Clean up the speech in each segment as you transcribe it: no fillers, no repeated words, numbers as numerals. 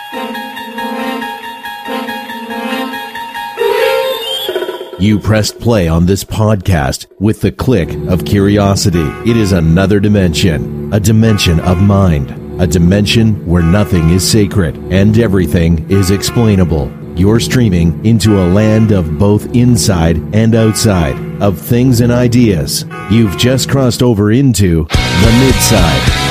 You pressed play on this podcast with the click of curiosity. It is another dimension, a dimension of mind, a dimension where nothing is sacred and everything is explainable. You're streaming into a land of both inside and outside, of things and ideas. You've just crossed over into the Midside.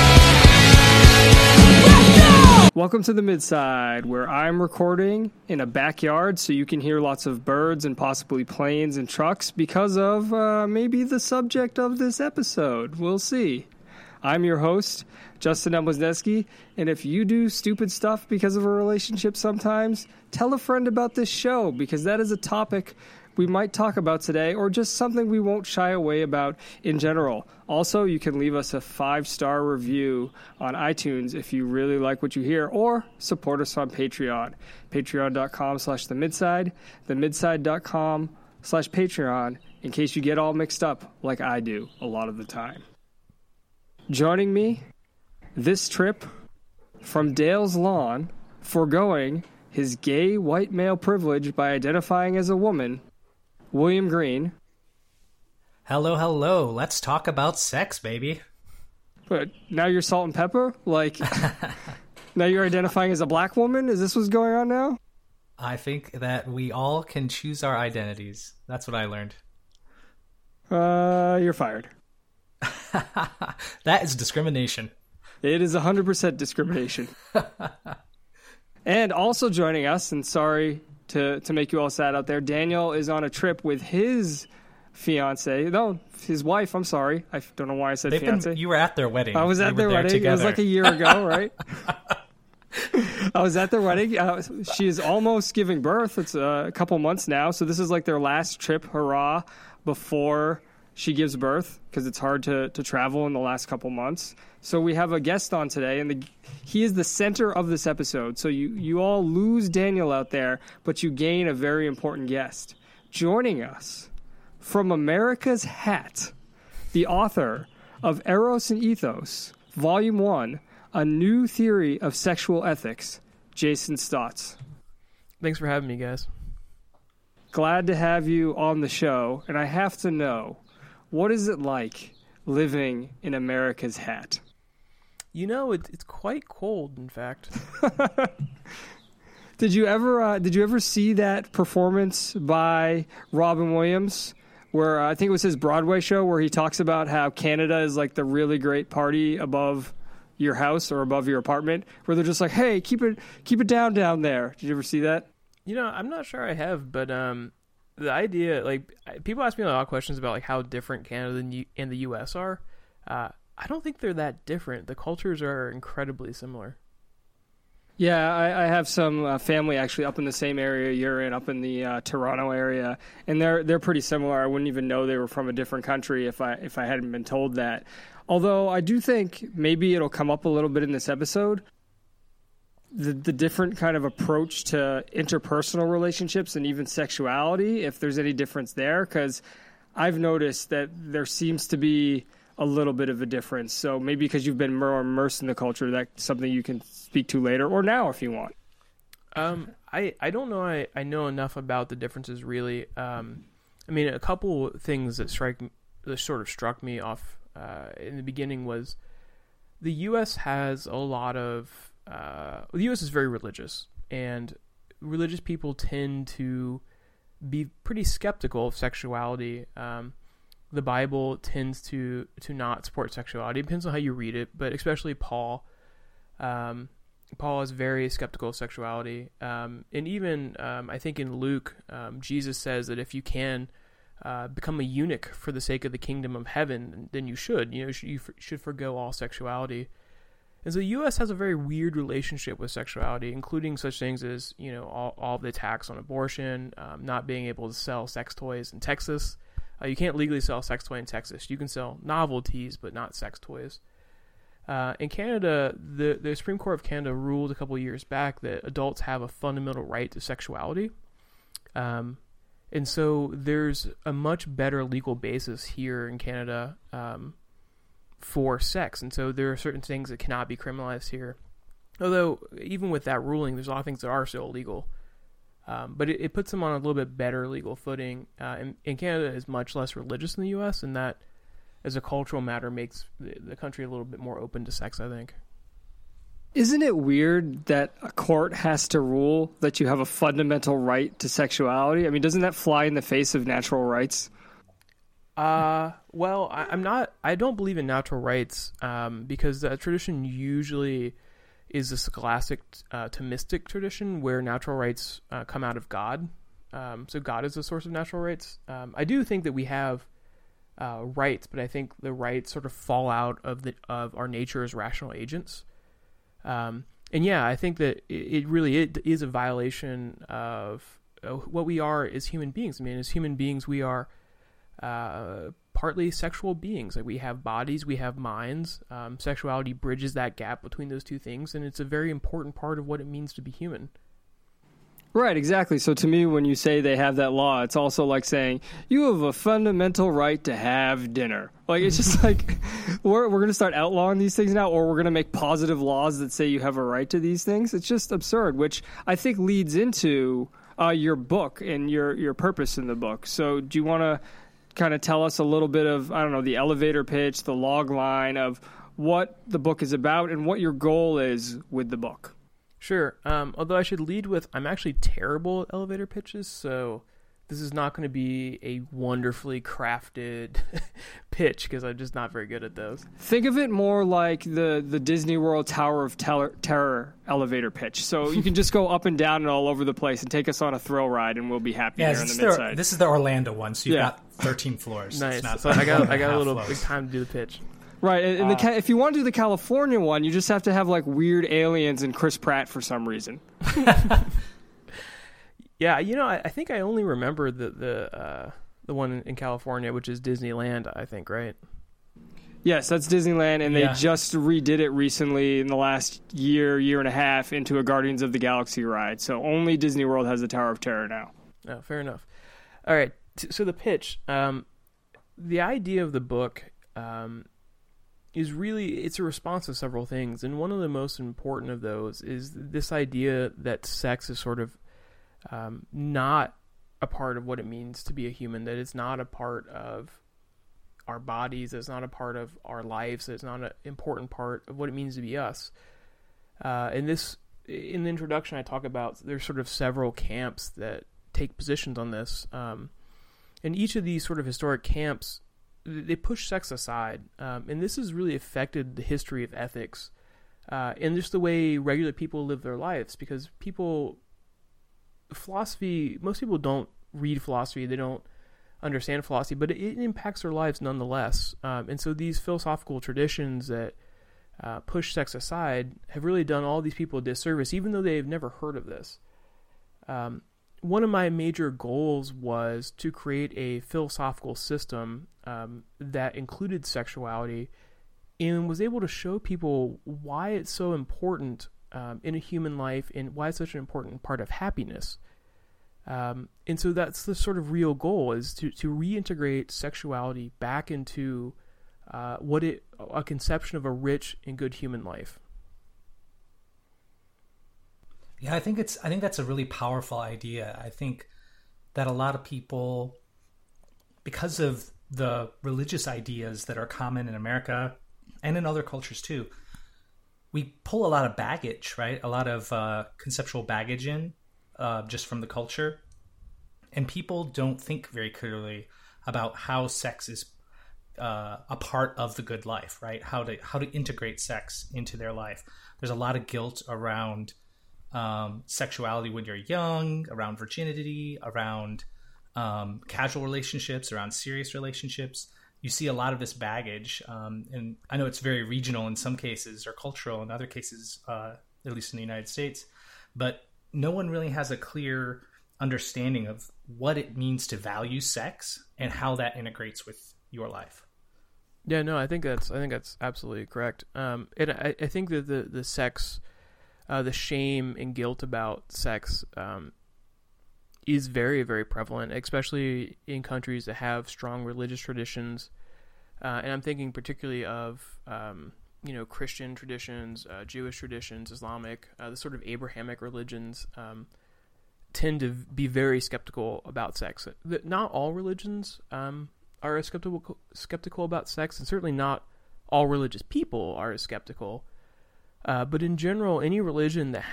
Welcome to the Midside, where I'm recording in a backyard so you can hear lots of birds and possibly planes and trucks because of maybe the subject of this episode. We'll see. I'm your host, Justin M. Wisniewski, and if you do stupid stuff because of a relationship sometimes, tell a friend about this show because that is a topic we might talk about today, or just something we won't shy away about in general. Also, you can leave us a 5-star review on iTunes if you really like what you hear, or support us on Patreon. Patreon.com/themidside, themidside.com/Patreon, in case you get all mixed up like I do a lot of the time. Joining me this trip from Dale's Lawn, foregoing his gay white male privilege by identifying as a woman, William Green. Hello, hello. Let's talk about sex, baby. But now you're salt and pepper? Like, now you're identifying as a black woman? Is this what's going on now? I think that we all can choose our identities. That's what I learned. You're fired. That is discrimination. It is 100% discrimination. And also joining us, and sorry to make you all sad out there, Daniel is on a trip with his fiance. No, his wife. I'm sorry. I don't know why I said fiance. You were at their wedding. I was at their wedding. Together. It was like a year ago, right? I was at their wedding. She is almost giving birth. It's a couple months now. So this is like their last trip, hurrah, before she gives birth, because it's hard to travel in the last couple months. So we have a guest on today, and he is the center of this episode. So you all lose Daniel out there, but you gain a very important guest. Joining us from America's Hat, the author of Eros and Ethos, Volume 1, A New Theory of Sexual Ethics, Jason Stotz. Thanks for having me, guys. Glad to have you on the show, and I have to know, what is it like living in America's Hat? You know, it's quite cold, in fact. Did you ever see that performance by Robin Williams, where I think it was his Broadway show, where he talks about how Canada is like the really great party above your house or above your apartment, where they're just like, hey, keep it down there. Did you ever see that? You know, I'm not sure I have, but the idea, like, people ask me a lot of questions about like how different Canada and the U.S. are. I don't think they're that different. The cultures are incredibly similar. Yeah, I have some family actually up in the same area you're in, up in the Toronto area, and they're pretty similar. I wouldn't even know they were from a different country if I hadn't been told that. Although I do think maybe it'll come up a little bit in this episode, the different kind of approach to interpersonal relationships and even sexuality, if there's any difference there, because I've noticed that there seems to be a little bit of a difference. So maybe because you've been more immersed in the culture, that's something you can speak to later or now if you want. I don't know. I know enough about the differences, really. I mean, a couple things that sort of struck me off in the beginning was the U.S. has a lot of... the U.S. is very religious, and religious people tend to be pretty skeptical of sexuality. The Bible tends to not support sexuality. It depends on how you read it, but especially Paul. Paul is very skeptical of sexuality. And even, I think in Luke, Jesus says that if you can become a eunuch for the sake of the kingdom of heaven, then you should. You should forgo all sexuality. And so the U.S. has a very weird relationship with sexuality, including such things as, all the attacks on abortion, not being able to sell sex toys in Texas. You can't legally sell a sex toy in Texas. You can sell novelties, but not sex toys. In Canada, the Supreme Court of Canada ruled a couple of years back that adults have a fundamental right to sexuality. And so there's a much better legal basis here in Canada for sex. And so there are certain things that cannot be criminalized here. Although, even with that ruling, there's a lot of things that are still illegal. But it puts them on a little bit better legal footing. And Canada is much less religious than the U.S., and that, as a cultural matter, makes the country a little bit more open to sex, I think. Isn't it weird that a court has to rule that you have a fundamental right to sexuality? I mean, doesn't that fly in the face of natural rights? Well, I don't believe in natural rights, because the tradition usually is a scholastic Thomistic tradition where natural rights come out of God. So God is the source of natural rights. I do think that we have rights, but I think the rights sort of fall out of our nature as rational agents. And yeah, I think that it really is a violation of what we are as human beings. I mean, as human beings, we are partly sexual beings. Like, we have bodies, we have minds. Sexuality bridges that gap between those two things, and it's a very important part of what it means to be human. Right, exactly. So to me, when you say they have that law, it's also like saying you have a fundamental right to have dinner. Like, it's just like we're going to start outlawing these things now, or we're going to make positive laws that say you have a right to these things. It's just absurd, which I think leads into your book and your purpose in the book. So do you want to kind of tell us a little bit of, I don't know, the elevator pitch, the log line of what the book is about and what your goal is with the book? Sure. Although I should lead with, I'm actually terrible at elevator pitches, so this is not going to be a wonderfully crafted pitch because I'm just not very good at those. Think of it more like the Disney World Tower of Terror elevator pitch. So you can just go up and down and all over the place and take us on a thrill ride, and we'll be happy here in the midside. This is the Orlando one, so you've got 13 floors. Nice. So I got a little big time to do the pitch. Right, and if you want to do the California one, you just have to have like weird aliens and Chris Pratt for some reason. Yeah, I think I only remember the one in California, which is Disneyland, I think, right? Yes, that's Disneyland, and they just redid it recently in the last year and a half into a Guardians of the Galaxy ride. So only Disney World has the Tower of Terror now. Oh, fair enough. All right, so the pitch. The idea of the book is really, it's a response to several things, and one of the most important of those is this idea that sex is sort of not a part of what it means to be a human, that it's not a part of our bodies, it's not a part of our lives, it's not an important part of what it means to be us. In the introduction, I talk about there's sort of several camps that take positions on this, and each of these sort of historic camps, they push sex aside, and this has really affected the history of ethics and just the way regular people live their lives, because most people don't read philosophy, they don't understand philosophy, but it impacts their lives nonetheless. And so these philosophical traditions that push sex aside have really done all these people a disservice, even though they've never heard of this. One of my major goals was to create a philosophical system that included sexuality and was able to show people why it's so important in a human life and why it's such an important part of happiness. And so that's the sort of real goal, is to reintegrate sexuality back into a conception of a rich and good human life. Yeah, I think that's a really powerful idea. I think that a lot of people, because of the religious ideas that are common in America and in other cultures too, we pull a lot of baggage, right? A lot of conceptual baggage in just from the culture. And people don't think very clearly about how sex is a part of the good life, right? How to integrate sex into their life. There's a lot of guilt around sexuality when you're young, around virginity, around casual relationships, around serious relationships. You see a lot of this baggage, and I know it's very regional in some cases, or cultural in other cases, at least in the United States, but no one really has a clear understanding of what it means to value sex and how that integrates with your life. Yeah, no, I think that's absolutely correct. And I think that the sex, the shame and guilt about sex, is very, very prevalent, especially in countries that have strong religious traditions. And I'm thinking particularly of, Christian traditions, Jewish traditions, Islamic, the sort of Abrahamic religions tend to be very skeptical about sex. Not all religions are skeptical about sex, and certainly not all religious people are as skeptical. But in general, any religion that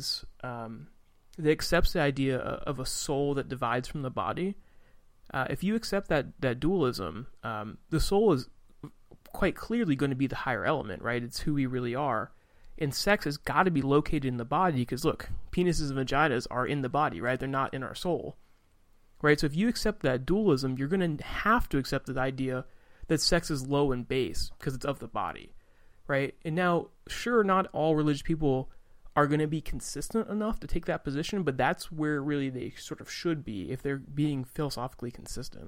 that accepts the idea of a soul that divides from the body, if you accept that dualism, the soul is quite clearly going to be the higher element, right? It's who we really are. And sex has got to be located in the body because, look, penises and vaginas are in the body, right? They're not in our soul, right? So if you accept that dualism, you're going to have to accept the idea that sex is low and base because it's of the body, right? And now, sure, not all religious people are going to be consistent enough to take that position, but that's where really they sort of should be if they're being philosophically consistent.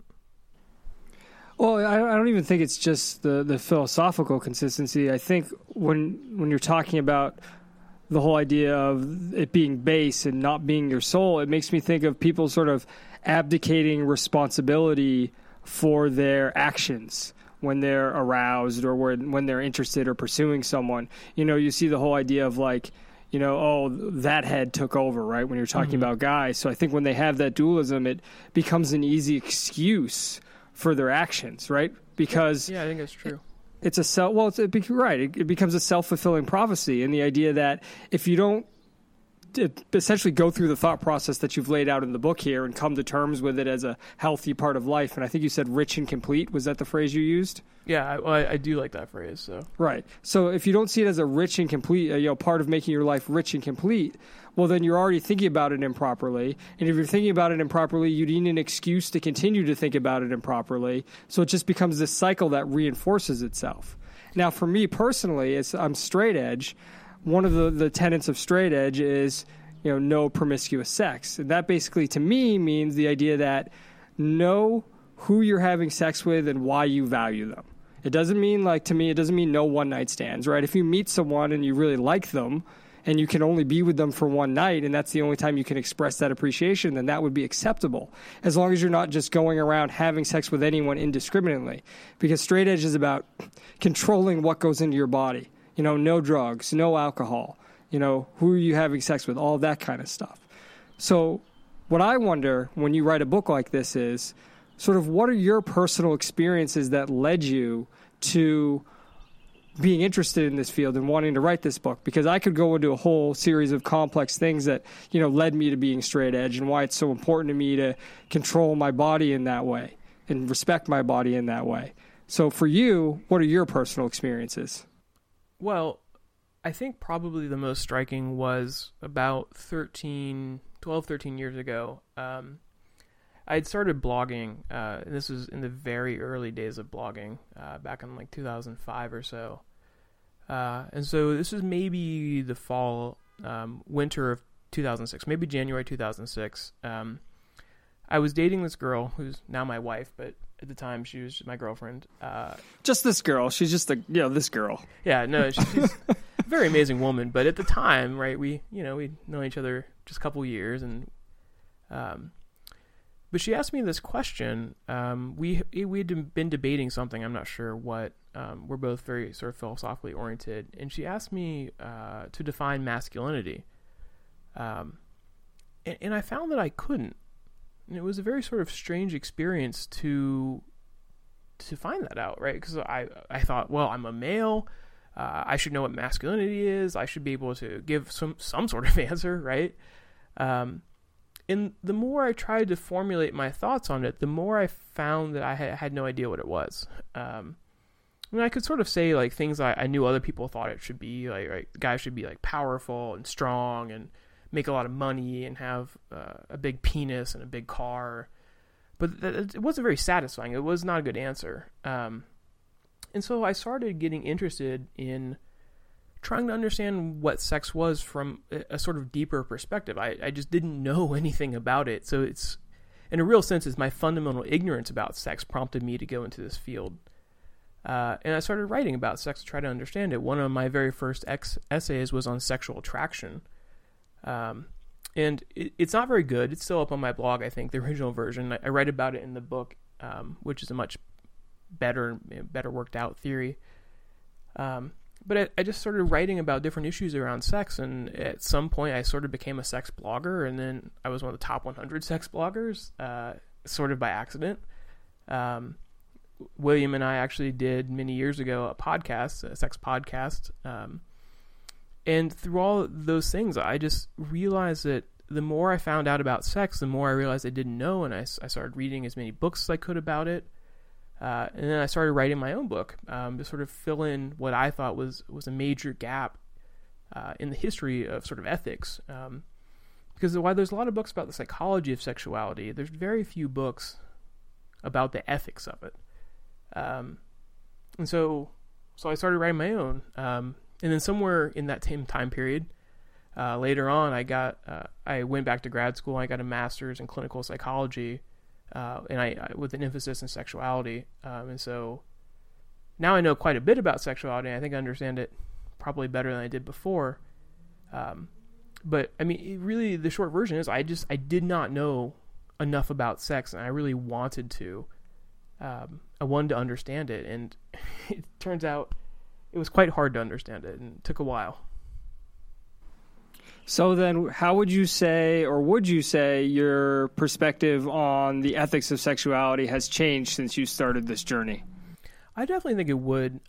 Well, I don't even think it's just the philosophical consistency. I think when you're talking about the whole idea of it being base and not being your soul, it makes me think of people sort of abdicating responsibility for their actions when they're aroused or when they're interested or pursuing someone. You see the whole idea of like, that head took over, right, when you're talking about guys. So I think when they have that dualism, it becomes an easy excuse for their actions, right? Because I think that's true. It's it becomes a self-fulfilling prophecy, and the idea that if you don't essentially go through the thought process that you've laid out in the book here and come to terms with it as a healthy part of life, and I think you said rich and complete, was that the phrase you used? Yeah, I do like that phrase. So right. So if you don't see it as a rich and complete, part of making your life rich and complete, well, then you're already thinking about it improperly. And if you're thinking about it improperly, you need an excuse to continue to think about it improperly. So it just becomes this cycle that reinforces itself. Now, for me personally, I'm straight edge. One of the tenets of straight edge is, no promiscuous sex. And that basically, to me, means the idea that know who you're having sex with and why you value them. It doesn't mean, to me, it doesn't mean no one-night stands, right? If you meet someone and you really like them and you can only be with them for one night and that's the only time you can express that appreciation, then that would be acceptable, as long as you're not just going around having sex with anyone indiscriminately. Because straight edge is about controlling what goes into your body. No drugs, no alcohol, who are you having sex with, all that kind of stuff. So what I wonder when you write a book like this is sort of what are your personal experiences that led you to being interested in this field and wanting to write this book? Because I could go into a whole series of complex things that, led me to being straight edge and why it's so important to me to control my body in that way and respect my body in that way. So for you, what are your personal experiences? Well, I think probably the most striking was about 13 years ago. I had started blogging, and this was in the very early days of blogging, back in 2005 or so. And so this was maybe the winter of 2006, maybe January 2006. I was dating this girl who's now my wife, but at the time she was my girlfriend. Just this girl. She's just this girl. Yeah, no, she's a very amazing woman. But at the time, right, we'd known each other just a couple years, and but she asked me this question. We'd been debating something. I'm not sure what. We're both very sort of philosophically oriented, and she asked me to define masculinity. And I found that I couldn't. And it was a very sort of strange experience to find that out, right? Because I thought, well, I'm a male. I should know what masculinity is. I should be able to give some sort of answer, right? And the more I tried to formulate my thoughts on it, the more I found that I had no idea what it was. I could sort of say things I knew other people thought it should be, right, guys should be powerful and strong and make a lot of money and have a big penis and a big car, but it wasn't very satisfying. It was not a good answer. And so I started getting interested in trying to understand what sex was from a sort of deeper perspective. I just didn't know anything about it. So it's, in a real sense, it's my fundamental ignorance about sex prompted me to go into this field. And I started writing about sex to try to understand it. One of my very first essays was on sexual attraction. And it's not very good. It's still up on my blog, I think, the original version. I write about it in the book, which is a much better worked out theory. But but I just started writing about different issues around sex, and at some point I sort of became a sex blogger, and then I was one of the top 100 sex bloggers, sort of by accident. William and I actually did many years ago a sex podcast, and through all those things, I just realized that the more I found out about sex, the more I realized I didn't know, and I started reading as many books as I could about it. And then I started writing my own book to sort of fill in what I thought was a major gap in the history of sort of ethics. Because while there's a lot of books about the psychology of sexuality, there's very few books about the ethics of it. And so I started writing my own. And then somewhere in that same time period, later on, I went back to grad school. I got a master's in clinical psychology. And I with an emphasis in sexuality, and so now I know quite a bit about sexuality. And I think I understand it probably better than I did before. But I mean, really, the short version is I did not know enough about sex, and I really wanted to. I wanted to understand it, and it turns out it was quite hard to understand it, and it took a while. So then how would you say your perspective on the ethics of sexuality has changed since you started this journey? I definitely think it would.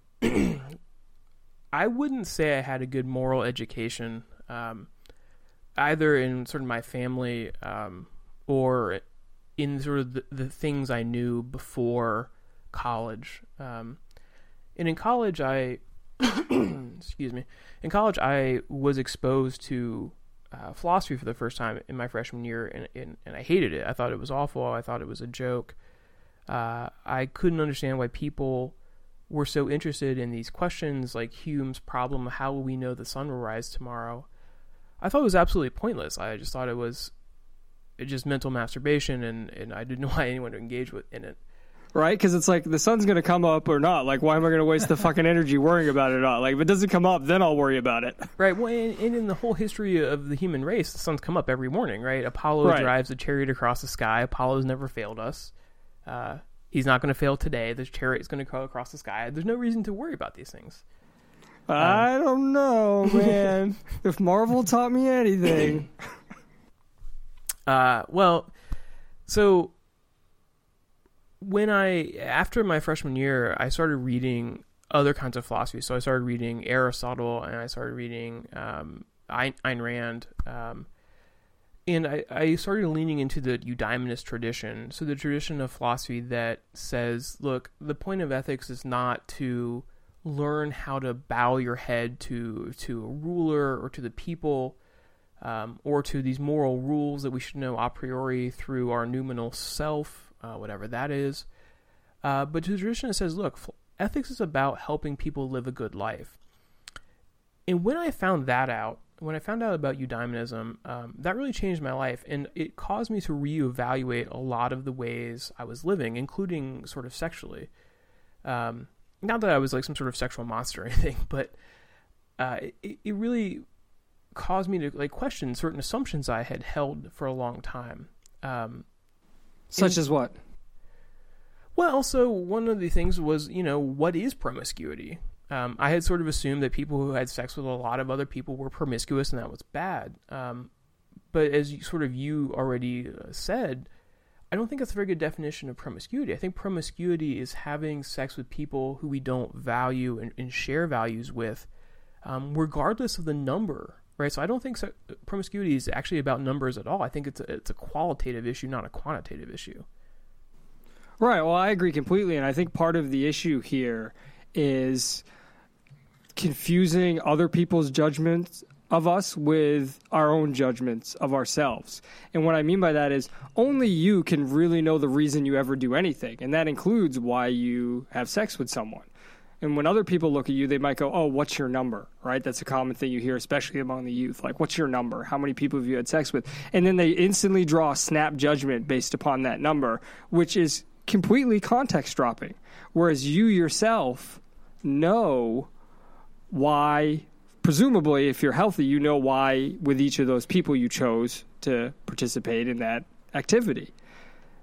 I wouldn't say I had a good moral education, either in sort of my family or in sort of the things I knew before college. And in college, excuse me. In college, I was exposed to philosophy for the first time in my freshman year, and I hated it. I thought it was awful. I thought it was a joke. I couldn't understand why people were so interested in these questions, like Hume's problem, how will we know the sun will rise tomorrow? I thought it was absolutely pointless. I just thought it was just mental masturbation, and I didn't know why anyone would engage in it. Right? Because it's like, the sun's going to come up or not. Like, why am I going to waste the fucking energy worrying about it or not? Like, if it doesn't come up, then I'll worry about it. Right. Well, and in the whole history of the human race, the sun's come up every morning, right? Apollo drives a chariot across the sky. Apollo's never failed us. He's not going to fail today. The chariot is going to go across the sky. There's no reason to worry about these things. I don't know, man. If Marvel taught me anything. So after my freshman year, I started reading other kinds of philosophy. So I started reading Aristotle, and I started reading Ayn Rand, and I started leaning into the eudaemonist tradition. So the tradition of philosophy that says, look, the point of ethics is not to learn how to bow your head to a ruler or to the people, or to these moral rules that we should know a priori through our noumenal self, whatever that is. But to the tradition that says, look, ethics is about helping people live a good life. And when I found out about eudaimonism, that really changed my life, and it caused me to reevaluate a lot of the ways I was living, including sort of sexually. Not that I was like some sort of sexual monster or anything, but it really caused me to like question certain assumptions I had held for a long time. Such as what? Well, so one of the things was, what is promiscuity? I had sort of assumed that people who had sex with a lot of other people were promiscuous, and that was bad. But as you already said, I don't think that's a very good definition of promiscuity. I think promiscuity is having sex with people who we don't value and share values with, regardless of the number, right? So I don't think promiscuity is actually about numbers at all. I think it's a qualitative issue, not a quantitative issue. Right. Well, I agree completely, and I think part of the issue here is confusing other people's judgments of us with our own judgments of ourselves. And what I mean by that is only you can really know the reason you ever do anything, and that includes why you have sex with someone. And when other people look at you, they might go, oh, what's your number, right? That's a common thing you hear, especially among the youth. Like, what's your number? How many people have you had sex with? And then they instantly draw a snap judgment based upon that number, which is completely context dropping. Whereas you yourself know why, presumably, if you're healthy, you know why with each of those people you chose to participate in that activity.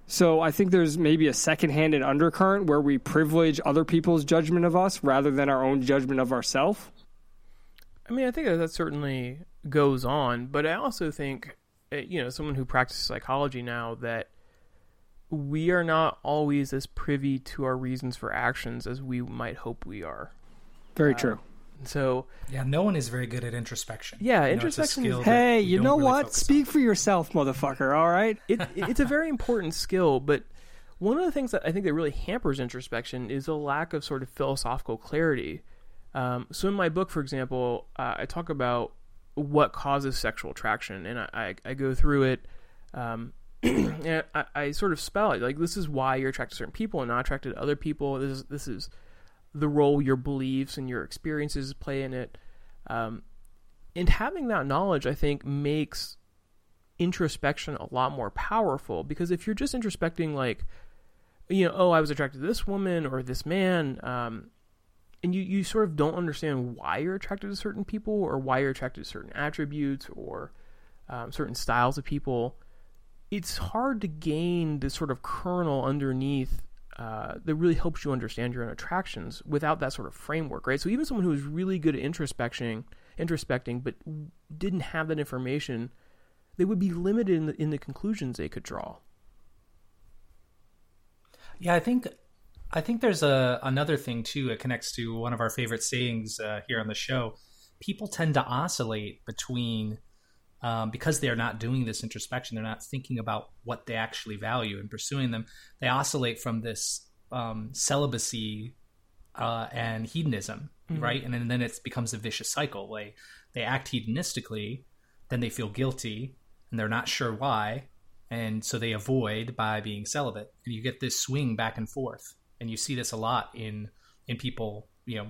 So I think there's maybe a secondhand and undercurrent where we privilege other people's judgment of us rather than our own judgment of ourselves. I mean, I think that certainly goes on, but I also think, someone who practices psychology now, that we are not always as privy to our reasons for actions as we might hope we are. Very true. So no one is very good at introspection. Yeah, introspection. Hey, you know what? Speak for yourself, motherfucker. All right. It's a very important skill, but one of the things that I think that really hampers introspection is a lack of sort of philosophical clarity. So in my book, for example, I talk about what causes sexual attraction, and I go through it. And I sort of spell it like, this is why you're attracted to certain people and not attracted to other people. This is the role your beliefs and your experiences play in it. And having that knowledge, I think, makes introspection a lot more powerful, because if you're just introspecting like, I was attracted to this woman or this man, and you sort of don't understand why you're attracted to certain people or why you're attracted to certain attributes or certain styles of people, it's hard to gain this sort of kernel underneath that really helps you understand your own attractions without that sort of framework, right? So even someone who is really good at introspecting, but didn't have that information, they would be limited in the conclusions they could draw. Yeah, I think there's another thing too. It connects to one of our favorite sayings here on the show. People tend to oscillate between, because they're not doing this introspection, they're not thinking about what they actually value and pursuing them. They oscillate from this celibacy and hedonism, right? And then it becomes a vicious cycle. They act hedonistically, then they feel guilty, and they're not sure why, and so they avoid by being celibate. And you get this swing back and forth, and you see this a lot in people.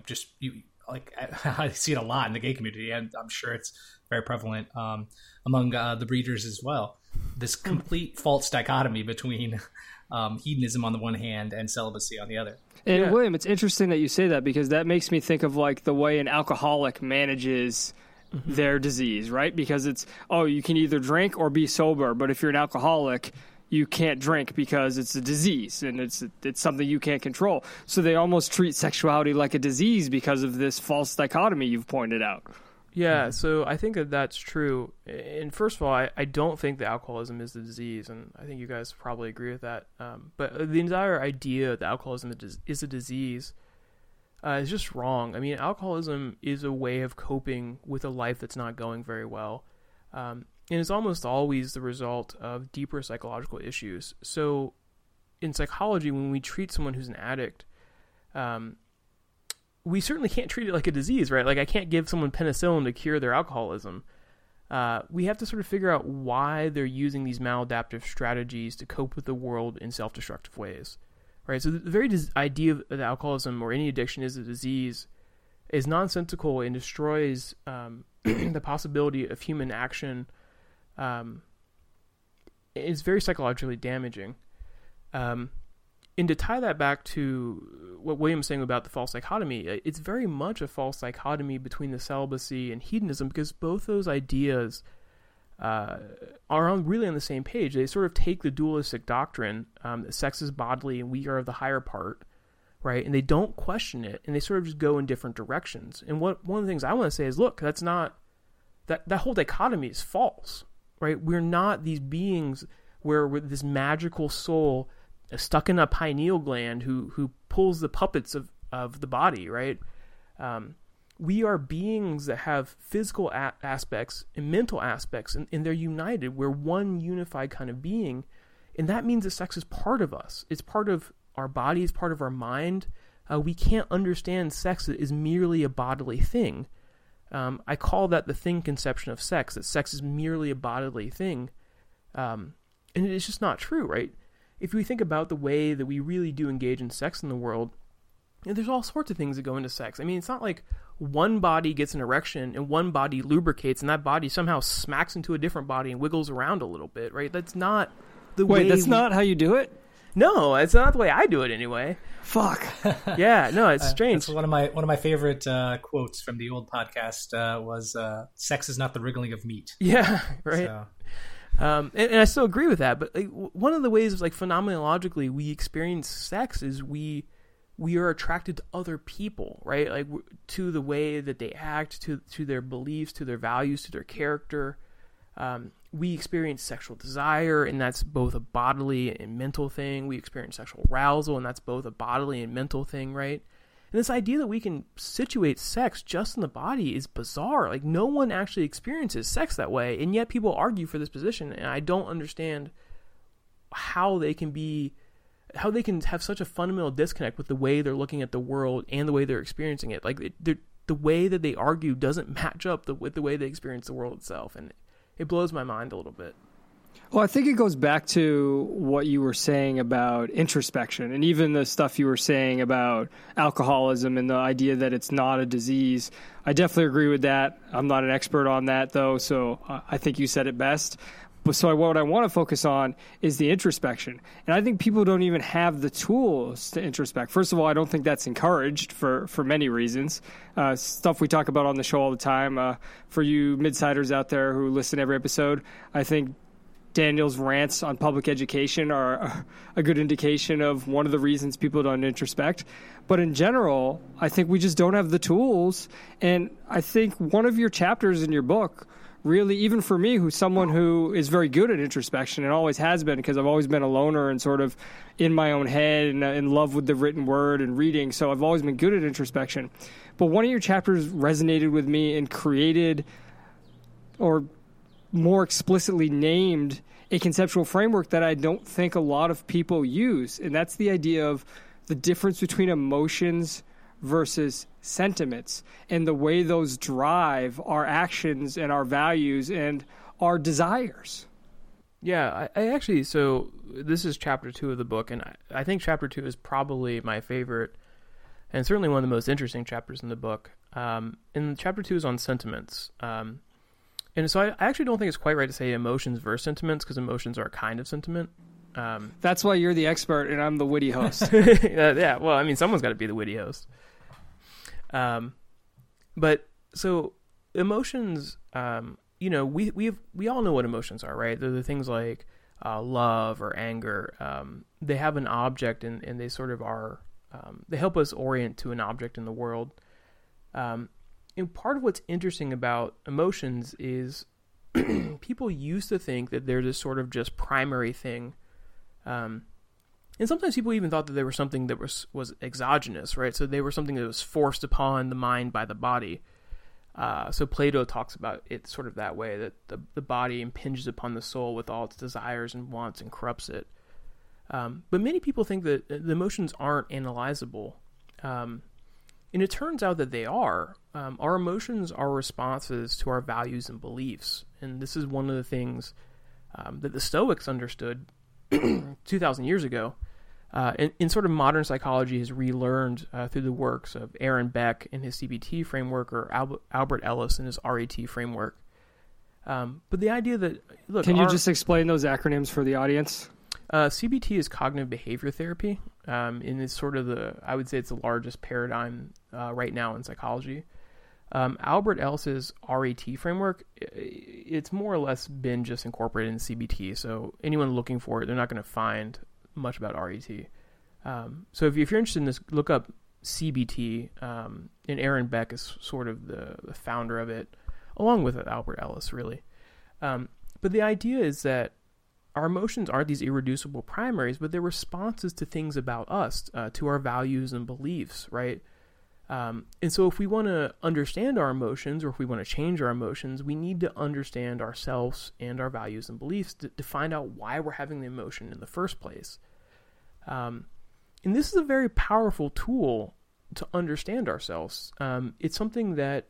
I see it a lot in the gay community, and I'm sure it's very prevalent among the breeders as well. This complete false dichotomy between hedonism on the one hand and celibacy on the other. And William, it's interesting that you say that, because that makes me think of like the way an alcoholic manages their disease, right? Because it's, you can either drink or be sober, but if you're an alcoholic, you can't drink because it's a disease and it's something you can't control. So they almost treat sexuality like a disease because of this false dichotomy you've pointed out. Yeah, so I think that's true. And first of all, I don't think that alcoholism is the disease, and I think you guys probably agree with that. But the entire idea that alcoholism is a disease is just wrong. I mean, alcoholism is a way of coping with a life that's not going very well. And it's almost always the result of deeper psychological issues. So in psychology, when we treat someone who's an addict, we certainly can't treat it like a disease, right? Like, I can't give someone penicillin to cure their alcoholism. We have to sort of figure out why they're using these maladaptive strategies to cope with the world in self-destructive ways, right? So the very idea of alcoholism or any addiction is a disease is nonsensical and destroys the possibility of human action. It's very psychologically damaging. And to tie that back to what William's saying about the false dichotomy, it's very much a false dichotomy between the celibacy and hedonism, because both those ideas are really on the same page. They sort of take the dualistic doctrine that sex is bodily and we are of the higher part, right? And they don't question it, and they sort of just go in different directions. And one of the things I want to say is, look, that's not that whole dichotomy is false, right? We're not these beings where we're this magical soul stuck in a pineal gland who pulls the puppets of the body, right? We are beings that have physical aspects and mental aspects, and they're united. We're one unified kind of being, and that means that sex is part of us. It's part of our body. It's part of our mind. We can't understand sex as merely a bodily thing. I call that the thing conception of sex, that sex is merely a bodily thing. And it's just not true, right? If we think about the way that we really do engage in sex in the world, there's all sorts of things that go into sex. I mean, it's not like one body gets an erection and one body lubricates and that body somehow smacks into a different body and wiggles around a little bit, right? That's not the way. Wait, that's not how you do it? No, it's not the way I do it anyway. Fuck. Yeah, no, it's strange. That's one of my favorite quotes from the old podcast was, "Sex is not the wriggling of meat." Yeah, right. And I still agree with that. But like, one of the ways, like phenomenologically, we experience sex is we are attracted to other people, right? Like to the way that they act, to their beliefs, to their values, to their character. We experience sexual desire, and that's both a bodily and mental thing. We experience sexual arousal, and that's both a bodily and mental thing, right? And this idea that we can situate sex just in the body is bizarre. Like, no one actually experiences sex that way, and yet people argue for this position, and I don't understand how they can have such a fundamental disconnect with the way they're looking at the world and the way they're experiencing it. Like, the way that they argue doesn't match up with the way they experience the world itself, and it blows my mind a little bit. Well, I think it goes back to what you were saying about introspection, and even the stuff you were saying about alcoholism and the idea that it's not a disease. I definitely agree with that. I'm not an expert on that, though, so I think you said it best. So what I want to focus on is the introspection. And I think people don't even have the tools to introspect. First of all, I don't think that's encouraged for many reasons. Stuff we talk about on the show all the time. For you midsiders out there who listen to every episode, I think Daniel's rants on public education are a good indication of one of the reasons people don't introspect. But in general, I think we just don't have the tools. And I think one of your chapters in your book really, even for me, who's someone who is very good at introspection and always has been, because I've always been a loner and sort of in my own head and in love with the written word and reading, so I've always been good at introspection. But one of your chapters resonated with me and created, or more explicitly named, a conceptual framework that I don't think a lot of people use, and that's the idea of the difference between emotions versus sentiments, and the way those drive our actions and our values and our desires. Yeah, I actually, so this is chapter 2 of the book, and I think chapter 2 is probably my favorite, and certainly one of the most interesting chapters in the book. And chapter 2 is on sentiments. And so I actually don't think it's quite right to say emotions versus sentiments, because emotions are a kind of sentiment. That's why you're the expert and I'm the witty host. Yeah, well, I mean, someone's got to be the witty host. But so emotions, we all know what emotions are, right? They're the things like love or anger. They have an object, and they sort of are. They help us orient to an object in the world. And part of what's interesting about emotions is people used to think that they're this sort of just primary thing. And sometimes people even thought that they were something that was exogenous, right? So they were something that was forced upon the mind by the body. So Plato talks about it sort of that way, that the body impinges upon the soul with all its desires and wants and corrupts it. But many people think that the emotions aren't analyzable. And it turns out that they are. Our emotions are responses to our values and beliefs. And this is one of the things that the Stoics understood 2,000 years ago. In sort of modern psychology has relearned through the works of Aaron Beck in his CBT framework, or Albert Ellis in his RET framework. But the idea that, look... Can you just explain those acronyms for the audience? CBT is cognitive behavior therapy, and it's sort of I would say it's the largest paradigm right now in psychology. Albert Ellis's RET framework, it's more or less been just incorporated in CBT, so anyone looking for it, they're not going to find much about RET. So if you're interested in this, look up CBT, and Aaron Beck is sort of the founder of it, along with Albert Ellis, really. But the idea is that our emotions aren't these irreducible primaries, but they're responses to things about us, to our values and beliefs, right? And so if we want to understand our emotions, or if we want to change our emotions, we need to understand ourselves and our values and beliefs to find out why we're having the emotion in the first place. And this is a very powerful tool to understand ourselves. It's something that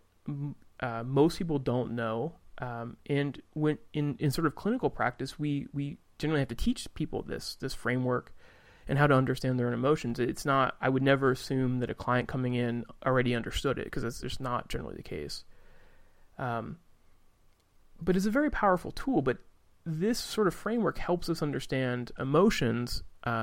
most people don't know. And when in sort of clinical practice, we generally have to teach people this framework and how to understand their own emotions. It's not, I would never assume that a client coming in already understood it, because that's just not generally the case. But it's a very powerful tool, but this sort of framework helps us understand emotions.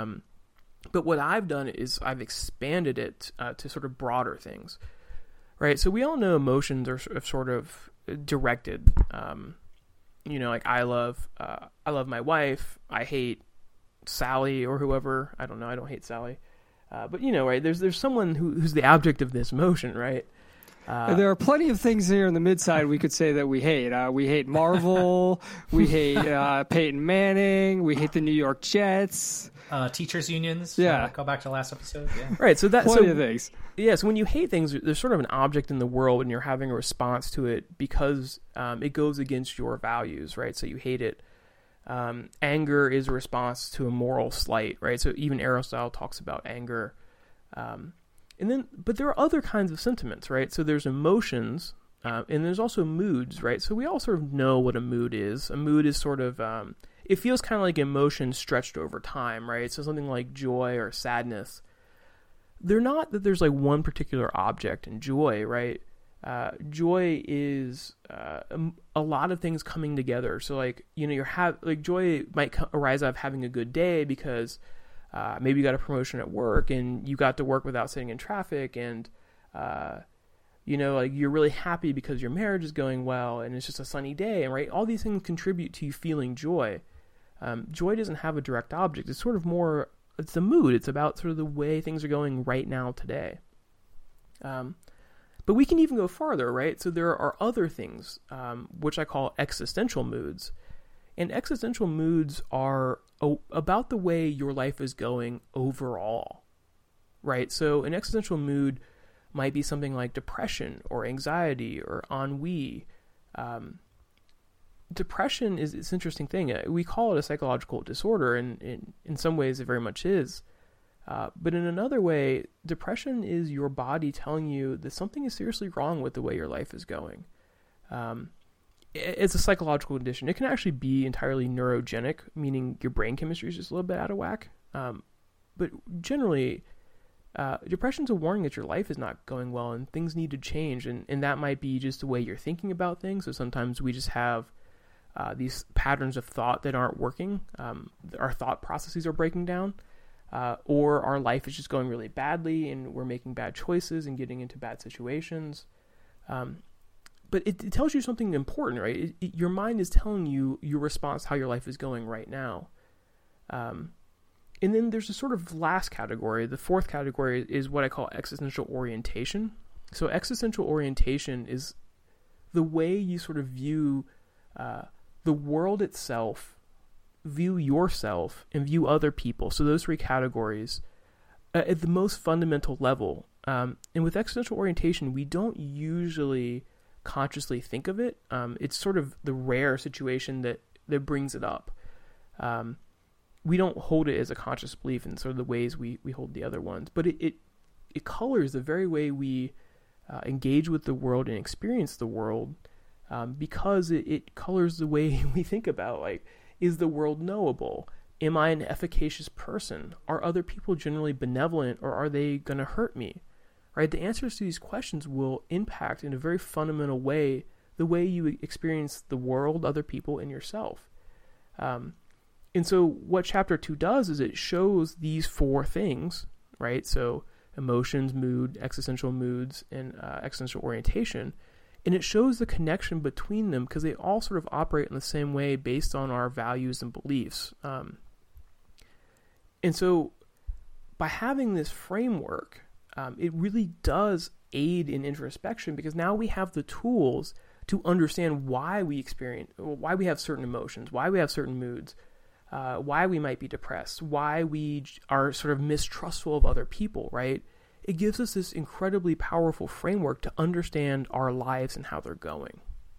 But what I've done is I've expanded it to sort of broader things, right? So we all know emotions are sort of directed. like I love my wife. I hate Sally or whoever. I don't know. I don't hate Sally. But right? There's someone who's the object of this emotion, right? There are plenty of things here in the mid-side we could say that we hate. We hate Marvel. We hate Peyton Manning. We hate the New York Jets. Teachers unions. Yeah. Go back to the last episode. Yeah. Right. So that's plenty of things. Yeah. So when you hate things, there's sort of an object in the world, and you're having a response to it because it goes against your values, right? So you hate it. Anger is a response to a moral slight, right? So even Aristotle talks about anger. But there are other kinds of sentiments, right? So there's emotions, and there's also moods, right? So we all sort of know what a mood is. A mood is sort of, it feels kind of like emotion stretched over time, right? So something like joy or sadness. They're not that there's like one particular object in joy, right? Joy is a lot of things coming together. So like, joy might arise out of having a good day because maybe you got a promotion at work and you got to work without sitting in traffic, and you're really happy because your marriage is going well and it's just a sunny day, and right, all these things contribute to you feeling joy. Joy doesn't have a direct object. It's sort of more, it's a mood. It's about sort of the way things are going right now today. But we can even go farther, right? So there are other things, which I call existential moods. And existential moods are about the way your life is going overall, right? So an existential mood might be something like depression or anxiety or ennui. Depression is an interesting thing. We call it a psychological disorder, and in some ways it very much is. But in another way, depression is your body telling you that something is seriously wrong with the way your life is going. It's a psychological condition. It can actually be entirely neurogenic, meaning your brain chemistry is just a little bit out of whack. But generally, depression is a warning that your life is not going well and things need to change. And that might be just the way you're thinking about things. So sometimes we just have these patterns of thought that aren't working. Our thought processes are breaking down. Or our life is just going really badly and we're making bad choices and getting into bad situations. But it tells you something important, right? Your mind is telling you your response to how your life is going right now. And then there's a sort of last category. The fourth category is what I call existential orientation. So existential orientation is the way you sort of view the world itself, view yourself, and view other people. So those three categories at the most fundamental level. And with existential orientation, we don't usually consciously think of it. It's sort of the rare situation that brings it up. We don't hold it as a conscious belief in sort of the ways we hold the other ones, but it colors the very way we engage with the world and experience the world, because it colors the way we think about, like, is the world knowable? Am I an efficacious person? Are other people generally benevolent, or are they going to hurt me? Right? The answers to these questions will impact in a very fundamental way the way you experience the world, other people, and yourself. And so what chapter 2 does is it shows these four things, right? So emotions, mood, existential moods, and existential orientation. And it shows the connection between them because they all sort of operate in the same way based on our values and beliefs. And so by having this framework, it really does aid in introspection, because now we have the tools to understand why we have certain emotions, why we have certain moods, why we might be depressed, why we are sort of mistrustful of other people, right? It gives us this incredibly powerful framework to understand our lives and how they're going.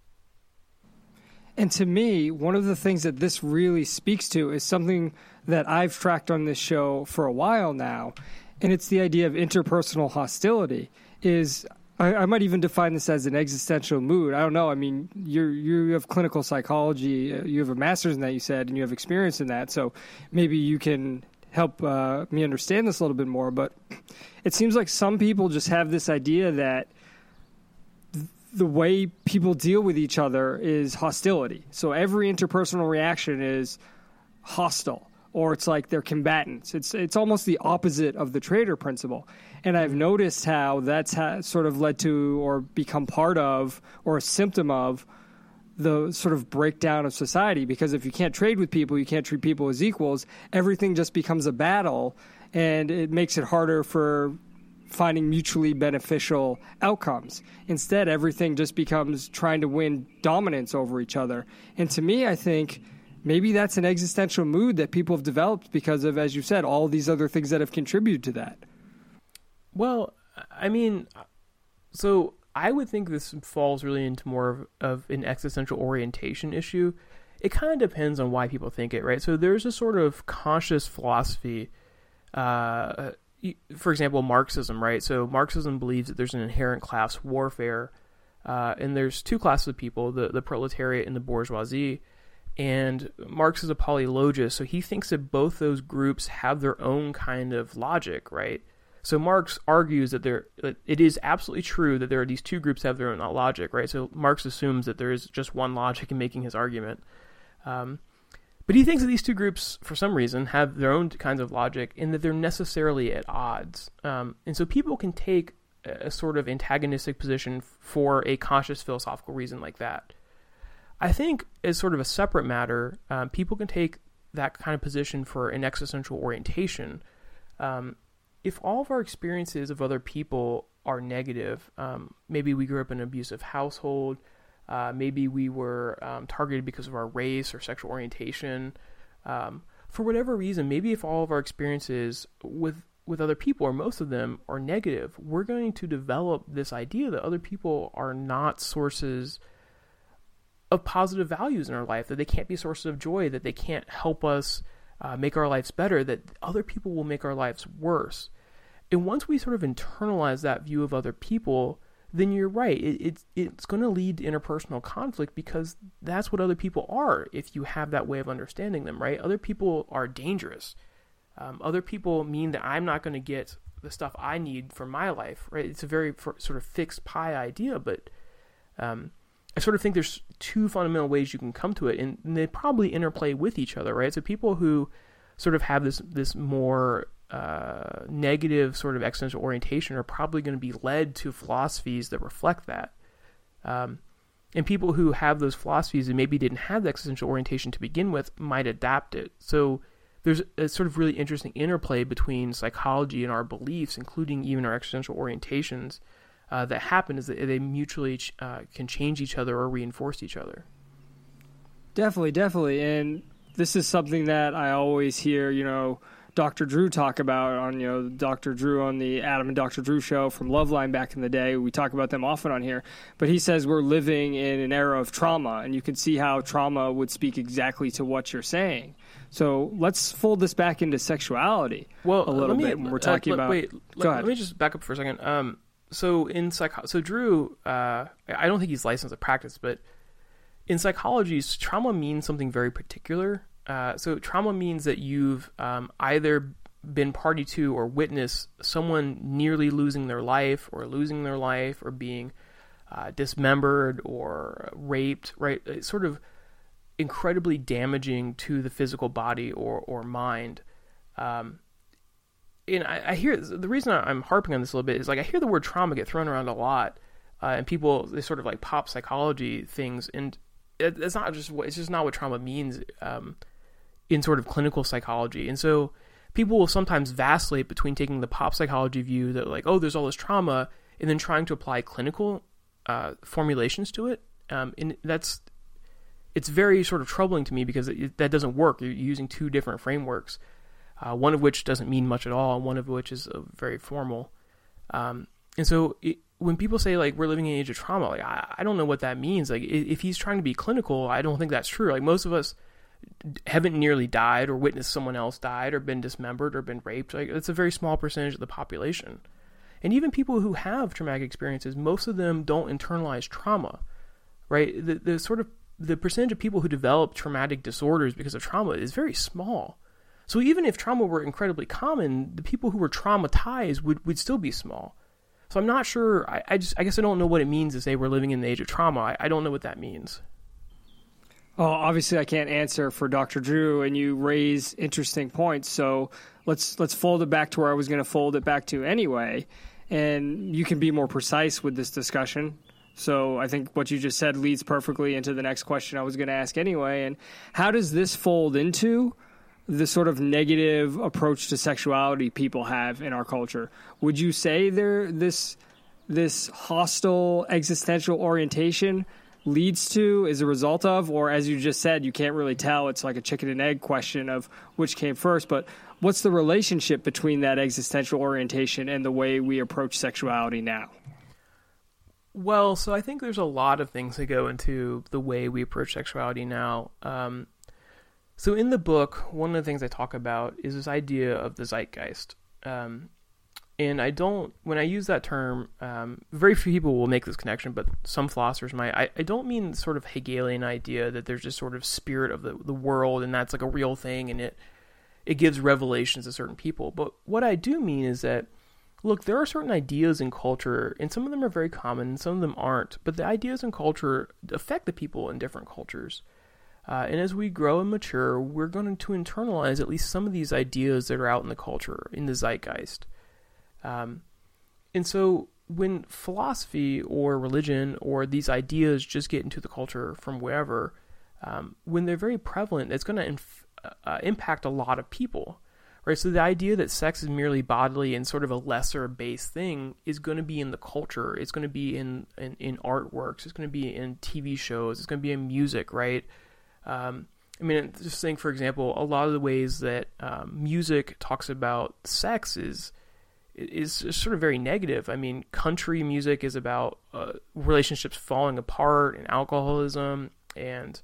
And to me, one of the things that this really speaks to is something that I've tracked on this show for a while now, and it's the idea of interpersonal hostility. I might even define this as an existential mood. I don't know. I mean, you have clinical psychology. You have a master's in that, you said, and you have experience in that. So maybe you can help me understand this a little bit more. But it seems like some people just have this idea that the way people deal with each other is hostility. So every interpersonal reaction is hostile, or it's like they're combatants. It's almost the opposite of the Trader principle. And I've noticed how that's sort of led to or become part of or a symptom of the sort of breakdown of society, because if you can't trade with people, you can't treat people as equals, everything just becomes a battle, and it makes it harder for finding mutually beneficial outcomes. Instead, everything just becomes trying to win dominance over each other. And to me, I think maybe that's an existential mood that people have developed because of, as you said, all these other things that have contributed to that. Well, I mean, so I would think this falls really into more of an existential orientation issue. It kind of depends on why people think it, right? So there's a sort of conscious philosophy, for example, Marxism, right? So Marxism believes that there's an inherent class warfare, and there's two classes of people, the proletariat and the bourgeoisie. And Marx is a polyologist, so he thinks that both those groups have their own kind of logic, right? So Marx argues that it is absolutely true that there are these two groups that have their own logic, right? So Marx assumes that there is just one logic in making his argument. But he thinks that these two groups, for some reason, have their own kinds of logic and that they're necessarily at odds. And so people can take a sort of antagonistic position for a conscious philosophical reason like that. I think as sort of a separate matter, people can take that kind of position for an existential orientation. If all of our experiences of other people are negative, maybe we grew up in an abusive household, maybe we were targeted because of our race or sexual orientation, for whatever reason, maybe if all of our experiences with other people, or most of them, are negative, we're going to develop this idea that other people are not sources of positive values in our life, that they can't be sources of joy, that they can't help us make our lives better, that other people will make our lives worse. And once we sort of internalize that view of other people, then you're right. It's going to lead to interpersonal conflict, because that's what other people are if you have that way of understanding them, right? Other people are dangerous. Other people mean that I'm not going to get the stuff I need for my life, right? It's a very sort of fixed pie idea, but I sort of think there's two fundamental ways you can come to it, and they probably interplay with each other, right? So people who sort of have this more negative sort of existential orientation are probably going to be led to philosophies that reflect that. And people who have those philosophies and maybe didn't have the existential orientation to begin with might adapt it. So there's a sort of really interesting interplay between psychology and our beliefs, including even our existential orientations, that happen is that they mutually can change each other or reinforce each other. Definitely. And this is something that I always hear, Dr. Drew talk about on, Dr. Drew on the Adam and Dr. Drew show from Loveline back in the day. We talk about them often on here. But he says we're living in an era of trauma, and you can see how trauma would speak exactly to what you're saying. So let's fold this back into sexuality a little bit. We're talking about... Let me just back up for a second. So Drew, I don't think he's licensed to practice, but in psychology, trauma means something very particular. So trauma means that you've either been party to or witnessed someone nearly losing their life or being dismembered or raped, right? It's sort of incredibly damaging to the physical body or mind. And I hear, the reason I'm harping on this a little bit is, like, I hear the word trauma get thrown around a lot, and people, they sort of like pop psychology things, and it's just not what trauma means in sort of clinical psychology. And so people will sometimes vacillate between taking the pop psychology view that, like, oh, there's all this trauma, and then trying to apply clinical formulations to it. And it's very sort of troubling to me, because that doesn't work. You're using two different frameworks. One of which doesn't mean much at all, and one of which is very formal. And so when people say, like, we're living in an age of trauma, like, I don't know what that means. Like, if he's trying to be clinical, I don't think that's true. Like, most of us haven't nearly died or witnessed someone else died or been dismembered or been raped. Like, it's a very small percentage of the population. And even people who have traumatic experiences, most of them don't internalize trauma, right? The percentage of people who develop traumatic disorders because of trauma is very small. So even if trauma were incredibly common, the people who were traumatized would still be small. So I'm not sure. I guess I don't know what it means to say we're living in the age of trauma. I don't know what that means. Oh, obviously I can't answer for Dr. Drew, and you raise interesting points. So let's fold it back to where I was going to fold it back to anyway. And you can be more precise with this discussion. So I think what you just said leads perfectly into the next question I was going to ask anyway. And how does this fold into the sort of negative approach to sexuality people have in our culture? Would you say this hostile existential orientation leads to, as a result of, or as you just said, you can't really tell, it's like a chicken and egg question of which came first, but what's the relationship between that existential orientation and the way we approach sexuality now? Well, so I think there's a lot of things that go into the way we approach sexuality now. So in the book, one of the things I talk about is this idea of the zeitgeist. And when I use that term, very few people will make this connection, but some philosophers might. I don't mean sort of Hegelian idea that there's this sort of spirit of the world and that's like a real thing and it gives revelations to certain people. But what I do mean is that, look, there are certain ideas in culture, and some of them are very common and some of them aren't, but the ideas in culture affect the people in different cultures. And as we grow and mature, we're going to internalize at least some of these ideas that are out in the culture, in the zeitgeist. And so when philosophy or religion or these ideas just get into the culture from wherever, when they're very prevalent, it's going to impact a lot of people, right? So the idea that sex is merely bodily and sort of a lesser base thing is going to be in the culture. It's going to be in artworks. It's going to be in TV shows. It's going to be in music, right? I mean, just think, for example, a lot of the ways that music talks about sex is sort of very negative. I mean, country music is about relationships falling apart and alcoholism, and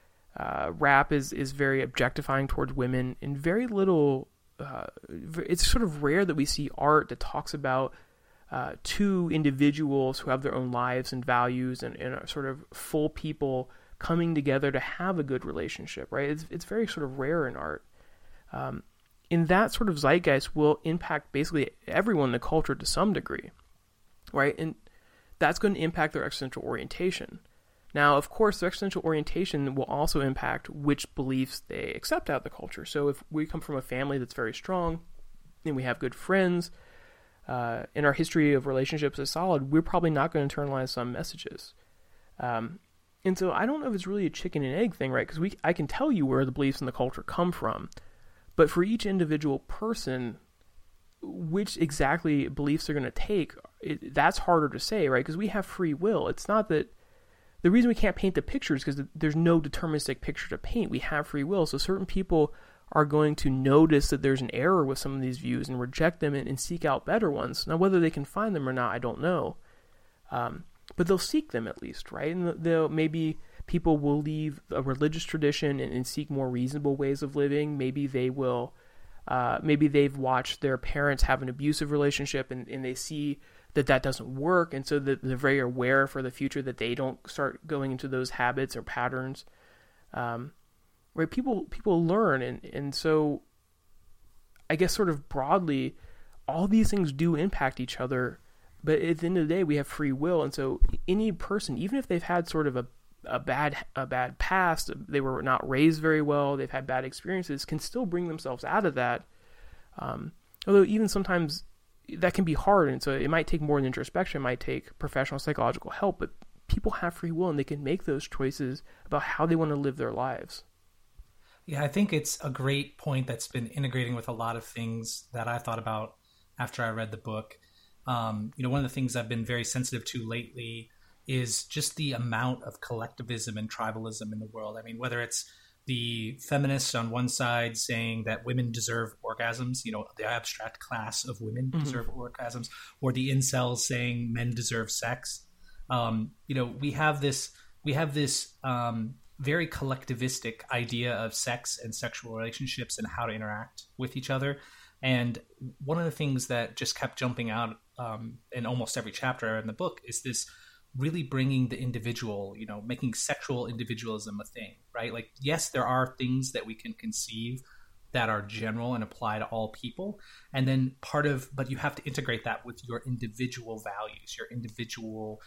rap is very objectifying towards women, and very little. It's sort of rare that we see art that talks about two individuals who have their own lives and values and are sort of full people coming together to have a good relationship, right? It's very sort of rare in art. And that sort of zeitgeist will impact basically everyone in the culture to some degree, right? And that's going to impact their existential orientation. Now, of course, their existential orientation will also impact which beliefs they accept out of the culture. So if we come from a family that's very strong and we have good friends, and our history of relationships is solid, we're probably not going to internalize some messages. And so I don't know if it's really a chicken and egg thing, right? Because I can tell you where the beliefs in the culture come from. But for each individual person, which exactly beliefs they're going to take, that's harder to say, right? Because we have free will. It's not that the reason we can't paint the picture is because there's no deterministic picture to paint. We have free will. So certain people are going to notice that there's an error with some of these views and reject them and seek out better ones. Now, whether they can find them or not, I don't know. But they'll seek them at least, right? And maybe people will leave a religious tradition and seek more reasonable ways of living. Maybe they will, maybe they've watched their parents have an abusive relationship and they see that doesn't work. And so they're very aware for the future that they don't start going into those habits or patterns. Right? People learn. And so I guess sort of broadly, all these things do impact each other. But at the end of the day, we have free will. And so any person, even if they've had sort of a bad past, they were not raised very well, they've had bad experiences, can still bring themselves out of that. Although even sometimes that can be hard. And so it might take more than introspection, it might take professional psychological help, but people have free will and they can make those choices about how they want to live their lives. Yeah, I think it's a great point that's been integrating with a lot of things that I thought about after I read the book. One of the things I've been very sensitive to lately is just the amount of collectivism and tribalism in the world. I mean, whether it's the feminists on one side saying that women deserve orgasms, the abstract class of women deserve orgasms, or the incels saying men deserve sex. We have this very collectivistic idea of sex and sexual relationships and how to interact with each other. And one of the things that just kept jumping out in almost every chapter in the book is this really bringing the individual, making sexual individualism a thing, right? Like, yes, there are things that we can conceive that are general and apply to all people. And then but you have to integrate that with your individual values, your individual,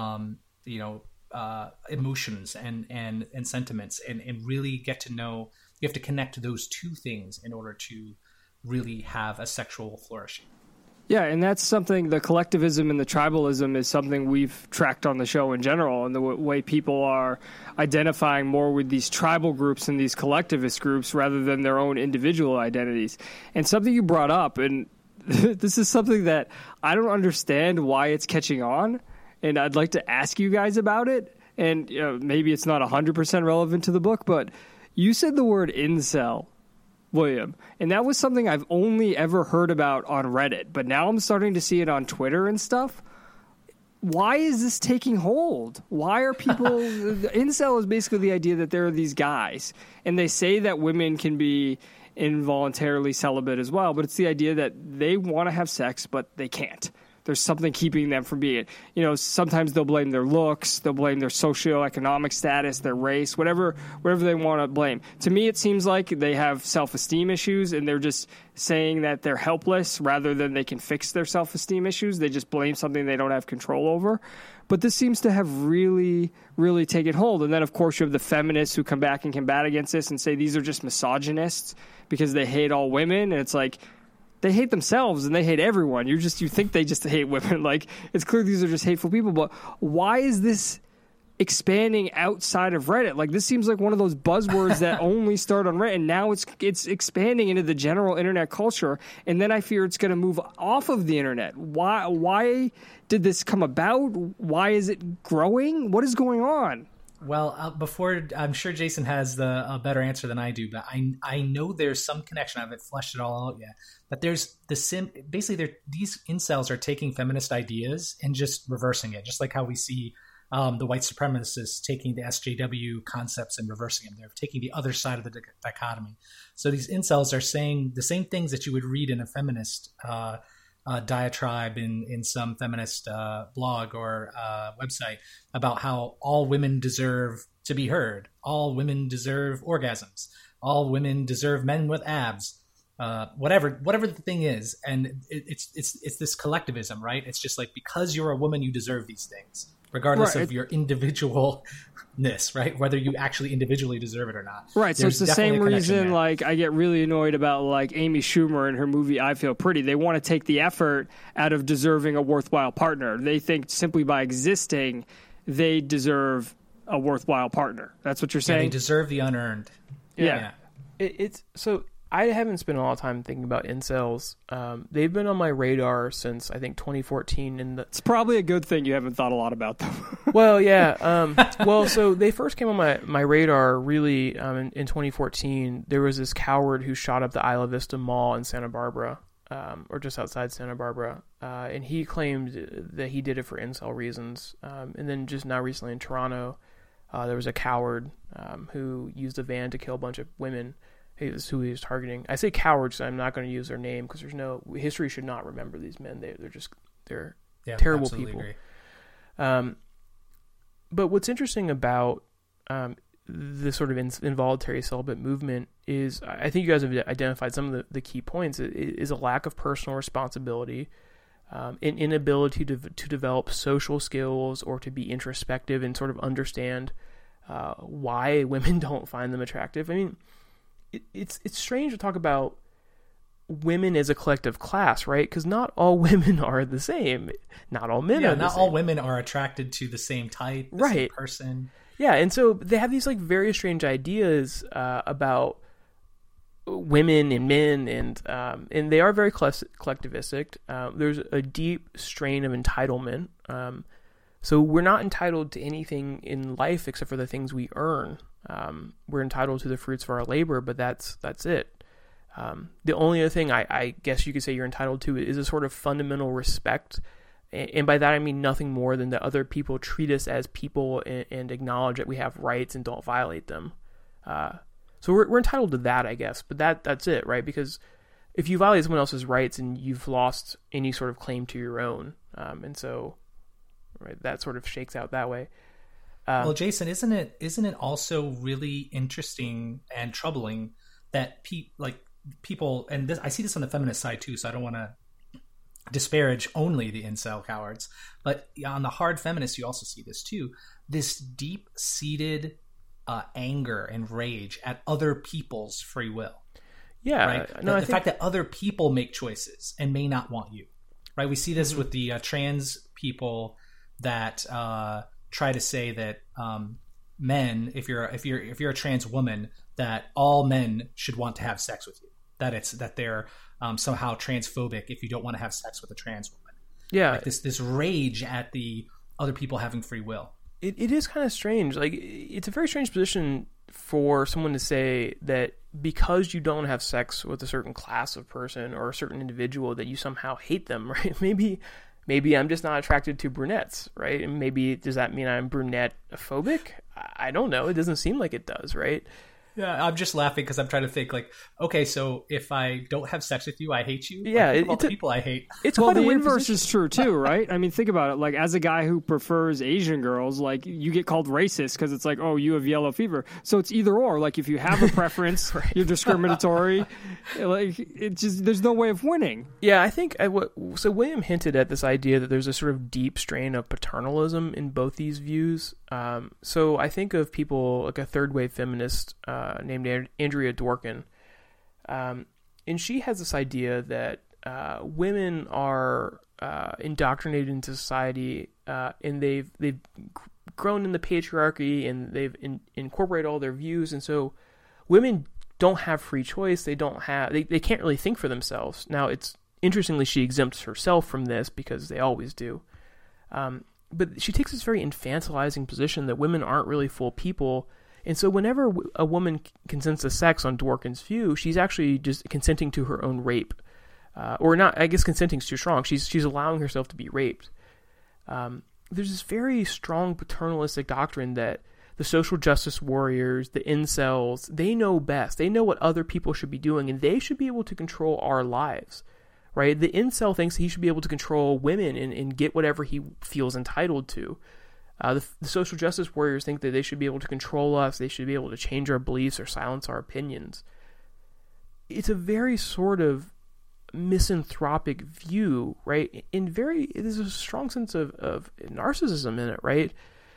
emotions and sentiments, and really get to know, you have to connect those two things in order to really have a sexual flourishing. Yeah, and that's something, the collectivism and the tribalism is something we've tracked on the show in general, and the way people are identifying more with these tribal groups and these collectivist groups rather than their own individual identities. And something you brought up, and this is something that I don't understand why it's catching on, and I'd like to ask you guys about it, and maybe it's not 100% relevant to the book, but you said the word incel, William, and that was something I've only ever heard about on Reddit, but now I'm starting to see it on Twitter and stuff. Why is this taking hold? Why are people... Incel is basically the idea that there are these guys, and they say that women can be involuntarily celibate as well, but it's the idea that they want to have sex, but they can't. There's something keeping them from being it. Sometimes they'll blame their looks, they'll blame their socioeconomic status, their race, whatever they want to blame. To me, it seems like they have self-esteem issues, and they're just saying that they're helpless rather than they can fix their self-esteem issues. They just blame something they don't have control over. But this seems to have really, really taken hold. And then, of course, you have the feminists who come back and combat against this and say these are just misogynists because they hate all women. And it's like, they hate themselves and they hate everyone. You think they just hate women. Like, it's clear these are just hateful people. But why is this expanding outside of Reddit? Like, this seems like one of those buzzwords that only start on Reddit, and now it's expanding into the general internet culture. And then I fear it's going to move off of the internet. Why did this come about? Why is it growing? What is going on? Well, before, I'm sure Jason has a better answer than I do, but I know there's some connection. I haven't fleshed it all out yet. But there's basically these incels are taking feminist ideas and just reversing it, just like how we see the white supremacists taking the SJW concepts and reversing them. They're taking the other side of the dichotomy. So these incels are saying the same things that you would read in a feminist diatribe in some feminist blog or website about how all women deserve to be heard, all women deserve orgasms, all women deserve men with abs, whatever the thing is. And it's this collectivism, right? It's just like, because you're a woman, you deserve these things, regardless of your individualness, right? Whether you actually individually deserve it or not. Right. So it's the same reason, like, I get really annoyed about, like, Amy Schumer and her movie I Feel Pretty. They want to take the effort out of deserving a worthwhile partner. They think simply by existing, they deserve a worthwhile partner. That's what you're saying? Yeah, they deserve the unearned. Yeah. It's so I haven't spent a lot of time thinking about incels. They've been on my radar since, I think, 2014. And it's probably a good thing you haven't thought a lot about them. Well, yeah. So they first came on my radar really in 2014. There was this coward who shot up the Isla Vista Mall in Santa Barbara, or just outside Santa Barbara. And he claimed that he did it for incel reasons. And then just now recently in Toronto, there was a coward who used a van to kill a bunch of women. Is who he was targeting. I say cowards, so I'm not going to use their name because history should not remember these men. They're terrible people. Agree. But what's interesting about the sort of involuntary celibate movement is, I think you guys have identified some of the key points. It is a lack of personal responsibility, an inability to develop social skills or to be introspective and sort of understand why women don't find them attractive. I mean, it's strange to talk about women as a collective class, right? Because not all women are the same. Not all men are the same. Not all women are attracted to the same type, the same person. Yeah, and so they have these like very strange ideas about women and men, and they are very collectivistic. There's a deep strain of entitlement. So we're not entitled to anything in life except for the things we earn. We're entitled to the fruits of our labor, but that's it. The only other thing I guess you could say you're entitled to is a sort of fundamental respect. And by that, I mean nothing more than that other people treat us as people and acknowledge that we have rights and don't violate them. So we're entitled to that, I guess. But that's it, right? Because if you violate someone else's rights, and you've lost any sort of claim to your own. And so, right, that sort of shakes out that way. Well, Jason, isn't it also really interesting and troubling that people, and this, I see this on the feminist side too, so I don't want to disparage only the incel cowards, but on the hard feminists, you also see this too. This deep-seated anger and rage at other people's free will. Yeah, right. The fact that other people make choices and may not want you. right? We see this with the trans people that try to say that men, if you're a trans woman, that all men should want to have sex with you. That they're somehow transphobic if you don't want to have sex with a trans woman. Yeah, like this rage at the other people having free will. It is kind of strange. Like, it's a very strange position for someone to say that because you don't have sex with a certain class of person or a certain individual that you somehow hate them, right? Maybe I'm just not attracted to brunettes, right? And maybe does that mean I'm brunette-phobic? I don't know. It doesn't seem like it does, right? Yeah, I'm just laughing because I'm trying to think like, okay, so if I don't have sex with you, I hate you? Yeah. Like, all the people I hate. It's well, quite the a inverse position. is true too, right? I mean, think about it. Like, as a guy who prefers Asian girls, like, you get called racist because it's like, oh, you have yellow fever. So it's either or. Like, if you have a preference, right. You're discriminatory. Like, it just, there's no way of winning. Yeah, I think so. William hinted at this idea that there's a sort of deep strain of paternalism in both these views. So I think of people like a third wave feminist named Andrea Dworkin, and she has this idea that women are indoctrinated into society, and they've grown in the patriarchy, and they've incorporated all their views, and so women don't have free choice. They can't really think for themselves. Now, it's interestingly, she exempts herself from this because they always do. But she takes this very infantilizing position that women aren't really full people. And so whenever a woman consents to sex on Dworkin's view, she's actually just consenting to her own rape. Or not, I guess consenting is too strong. She's allowing herself to be raped. There's this very strong paternalistic doctrine that the social justice warriors, the incels, they know best. They know what other people should be doing, and they should be able to control our lives. Right? The incel thinks he should be able to control women and get whatever he feels entitled to. The social justice warriors think that they should be able to control us. They should be able to change our beliefs or silence our opinions. It's a very sort of misanthropic view, right? There's a strong sense of narcissism in it, right?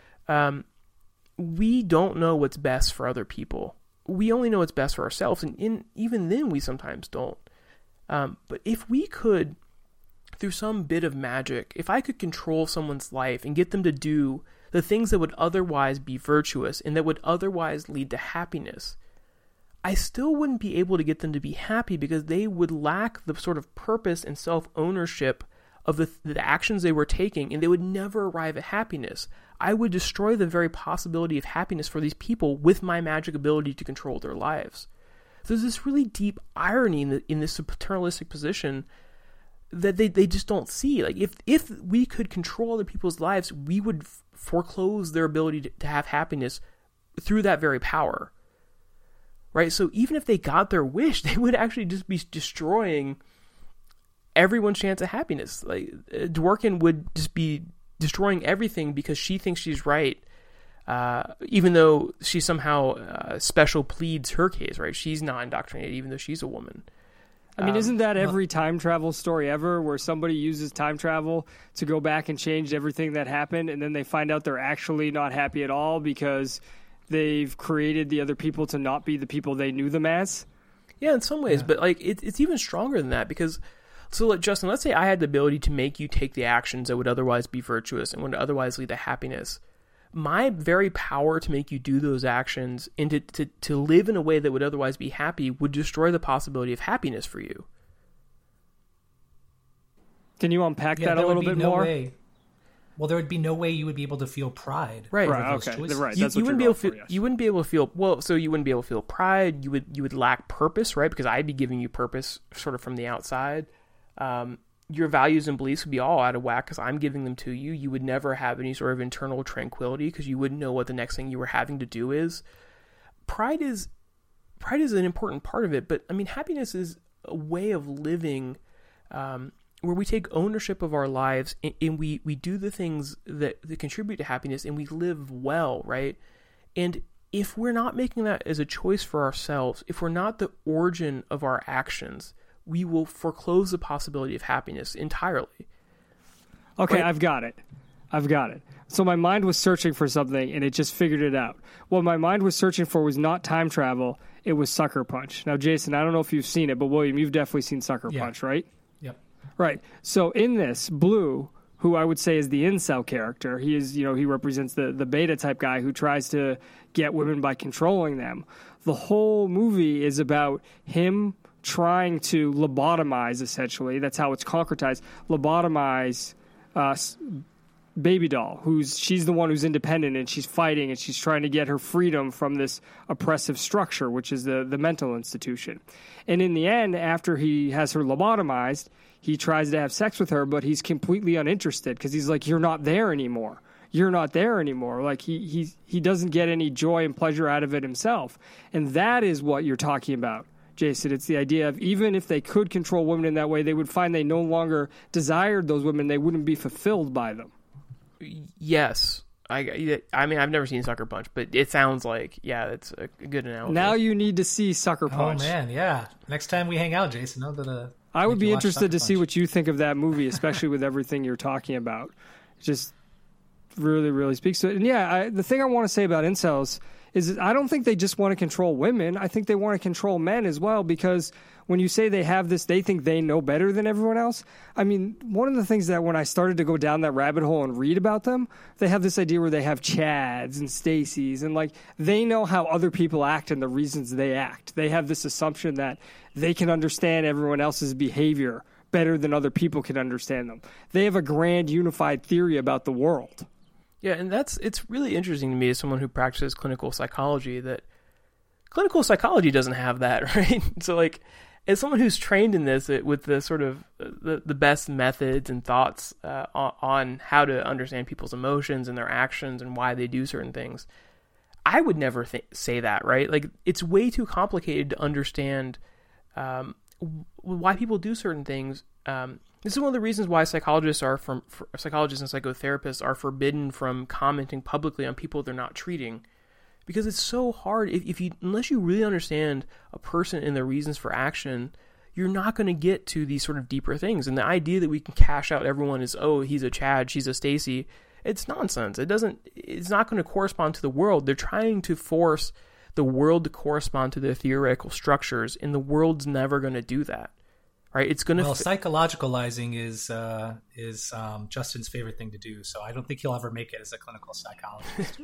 We don't know what's best for other people. We only know what's best for ourselves, and even then we sometimes don't. But if we could, through some bit of magic, if I could control someone's life and get them to do the things that would otherwise be virtuous and that would otherwise lead to happiness, I still wouldn't be able to get them to be happy because they would lack the sort of purpose and self-ownership of the actions they were taking, and they would never arrive at happiness. I would destroy the very possibility of happiness for these people with my magic ability to control their lives. There's this really deep irony in this paternalistic position that they just don't see. Like, if we could control other people's lives, we would foreclose their ability to have happiness through that very power. Right? So even if they got their wish, they would actually just be destroying everyone's chance of happiness. Like, Dworkin would just be destroying everything because she thinks she's right. Even though she somehow special pleads her case, right? She's not indoctrinated, even though she's a woman. I mean, isn't that every time travel story ever, where somebody uses time travel to go back and change everything that happened, and then they find out they're actually not happy at all because they've created the other people to not be the people they knew them as? Yeah, in some ways, but like it's even stronger than that because. So, like, Justin, let's say I had the ability to make you take the actions that would otherwise be virtuous and would otherwise lead to happiness. My very power to make you do those actions and to live in a way that would otherwise be happy would destroy the possibility of happiness for you. Can you unpack that a little bit more? Way. Well, there would be no way you would be able to feel pride. Right. Okay. Right. That's you what wouldn't you're be able going for, yes. You wouldn't be able to feel so you wouldn't be able to feel pride. You would lack purpose, right? Because I'd be giving you purpose sort of from the outside. Your values and beliefs would be all out of whack because I'm giving them to you. You would never have any sort of internal tranquility because you wouldn't know what the next thing you were having to do is. Pride is an important part of it, but I mean, happiness is a way of living where we take ownership of our lives and we do the things that contribute to happiness and we live well, right? And if we're not making that as a choice for ourselves, if we're not the origin of our actions, we will foreclose the possibility of happiness entirely. Okay, right? I've got it. So my mind was searching for something, and it just figured it out. What my mind was searching for was not time travel. It was Sucker Punch. Now, Jason, I don't know if you've seen it, but William, you've definitely seen Sucker Punch, right? Yep. Right. So in this, Blue, who I would say is the incel character, he is, he represents the beta type guy who tries to get women by controlling them. The whole movie is about him trying to lobotomize, essentially. That's how it's concretized. Lobotomize Baby Doll, she's the one who's independent, and she's fighting, and she's trying to get her freedom from this oppressive structure, which is the mental institution. And in the end, after he has her lobotomized, he tries to have sex with her, but he's completely uninterested because he's like, you're not there anymore. You're not there anymore. Like he doesn't get any joy and pleasure out of it himself. And that is what you're talking about, Jason. It's the idea of even if they could control women in that way, they would find they no longer desired those women. They wouldn't be fulfilled by them. Yes. I mean, I've never seen Sucker Punch, but it sounds like, it's a good analogy. Now you need to see Sucker Punch. Oh, man, yeah. Next time we hang out, Jason, I would be interested to see what you think of that movie, especially with everything you're talking about. It just really, really speaks to it. And the thing I want to say about incels is I don't think they just want to control women. I think they want to control men as well, because when you say they have this, they think they know better than everyone else. I mean, one of the things that when I started to go down that rabbit hole and read about them, they have this idea where they have Chads and Stacys, and like they know how other people act and the reasons they act. They have this assumption that they can understand everyone else's behavior better than other people can understand them. They have a grand unified theory about the world. Yeah, and it's really interesting to me as someone who practices clinical psychology that clinical psychology doesn't have that, right? So like, as someone who's trained in this with the sort of the best methods and thoughts on how to understand people's emotions and their actions and why they do certain things, I would never say that, right? Like, it's way too complicated to understand why people do certain things. This is one of the reasons why psychologists and psychotherapists are forbidden from commenting publicly on people they're not treating, because it's so hard. Unless you really understand a person and their reasons for action, you're not going to get to these sort of deeper things. And the idea that we can cash out everyone as, oh, he's a Chad, she's a Stacy, it's nonsense. It's not going to correspond to the world. They're trying to force the world to correspond to their theoretical structures, and the world's never going to do that. Right, it's going to. Psychologicalizing is Justin's favorite thing to do. So I don't think he'll ever make it as a clinical psychologist.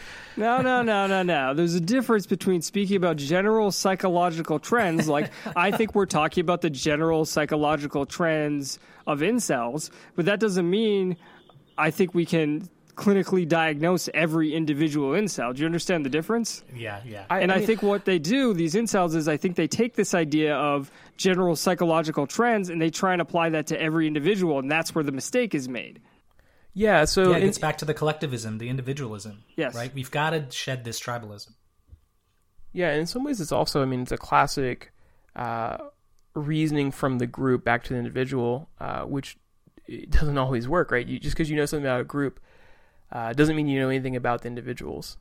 No. There's a difference between speaking about general psychological trends. Like, I think we're talking about the general psychological trends of incels, but that doesn't mean I think we can clinically diagnose every individual incel. Do you understand the difference? Yeah. I think what they do, these incels, is I think they take this idea of general psychological trends and they try and apply that to every individual, and that's where the mistake is made. Yeah, so... it gets back to the collectivism, the individualism. Yes. Right? We've got to shed this tribalism. Yeah, and in some ways it's also, it's a classic reasoning from the group back to the individual, which it doesn't always work, right? Just because you know something about a group doesn't mean you know anything about the individuals.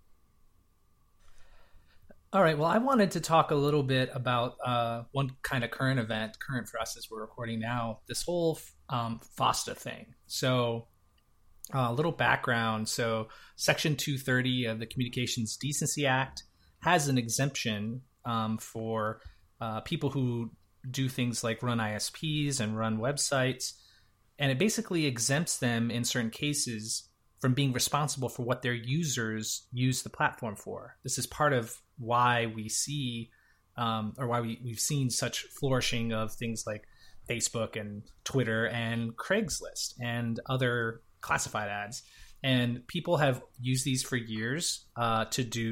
All right. Well, I wanted to talk a little bit about one kind of current for us as we're recording now, this whole FOSTA thing. So a little background. So Section 230 of the Communications Decency Act has an exemption for people who do things like run ISPs and run websites. And it basically exempts them in certain cases from being responsible for what their users use the platform for. This is part of why we see, or why we've seen such flourishing of things like Facebook and Twitter and Craigslist and other classified ads. And people have used these for years for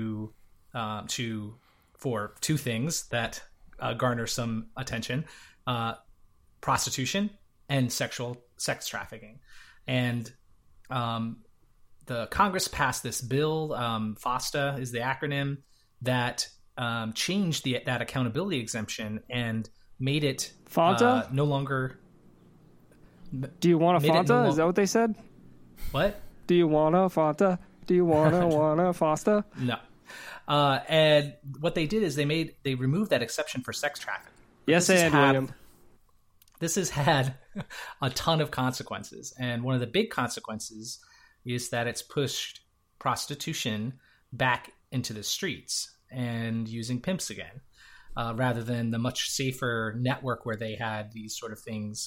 two things that garner some attention: prostitution and sex trafficking. And the Congress passed this bill, FOSTA is the acronym, that changed that accountability exemption and made it Fanta? No longer. Do you want a Fanta? Is that what they said? What? Do you want a Fanta? Do you want a FOSTA? No. And what they did is they removed that exception for sex trafficking. Yes, William. This has had a ton of consequences, and one of the big consequences is that it's pushed prostitution back into the streets and using pimps again, rather than the much safer network where they had these sort of things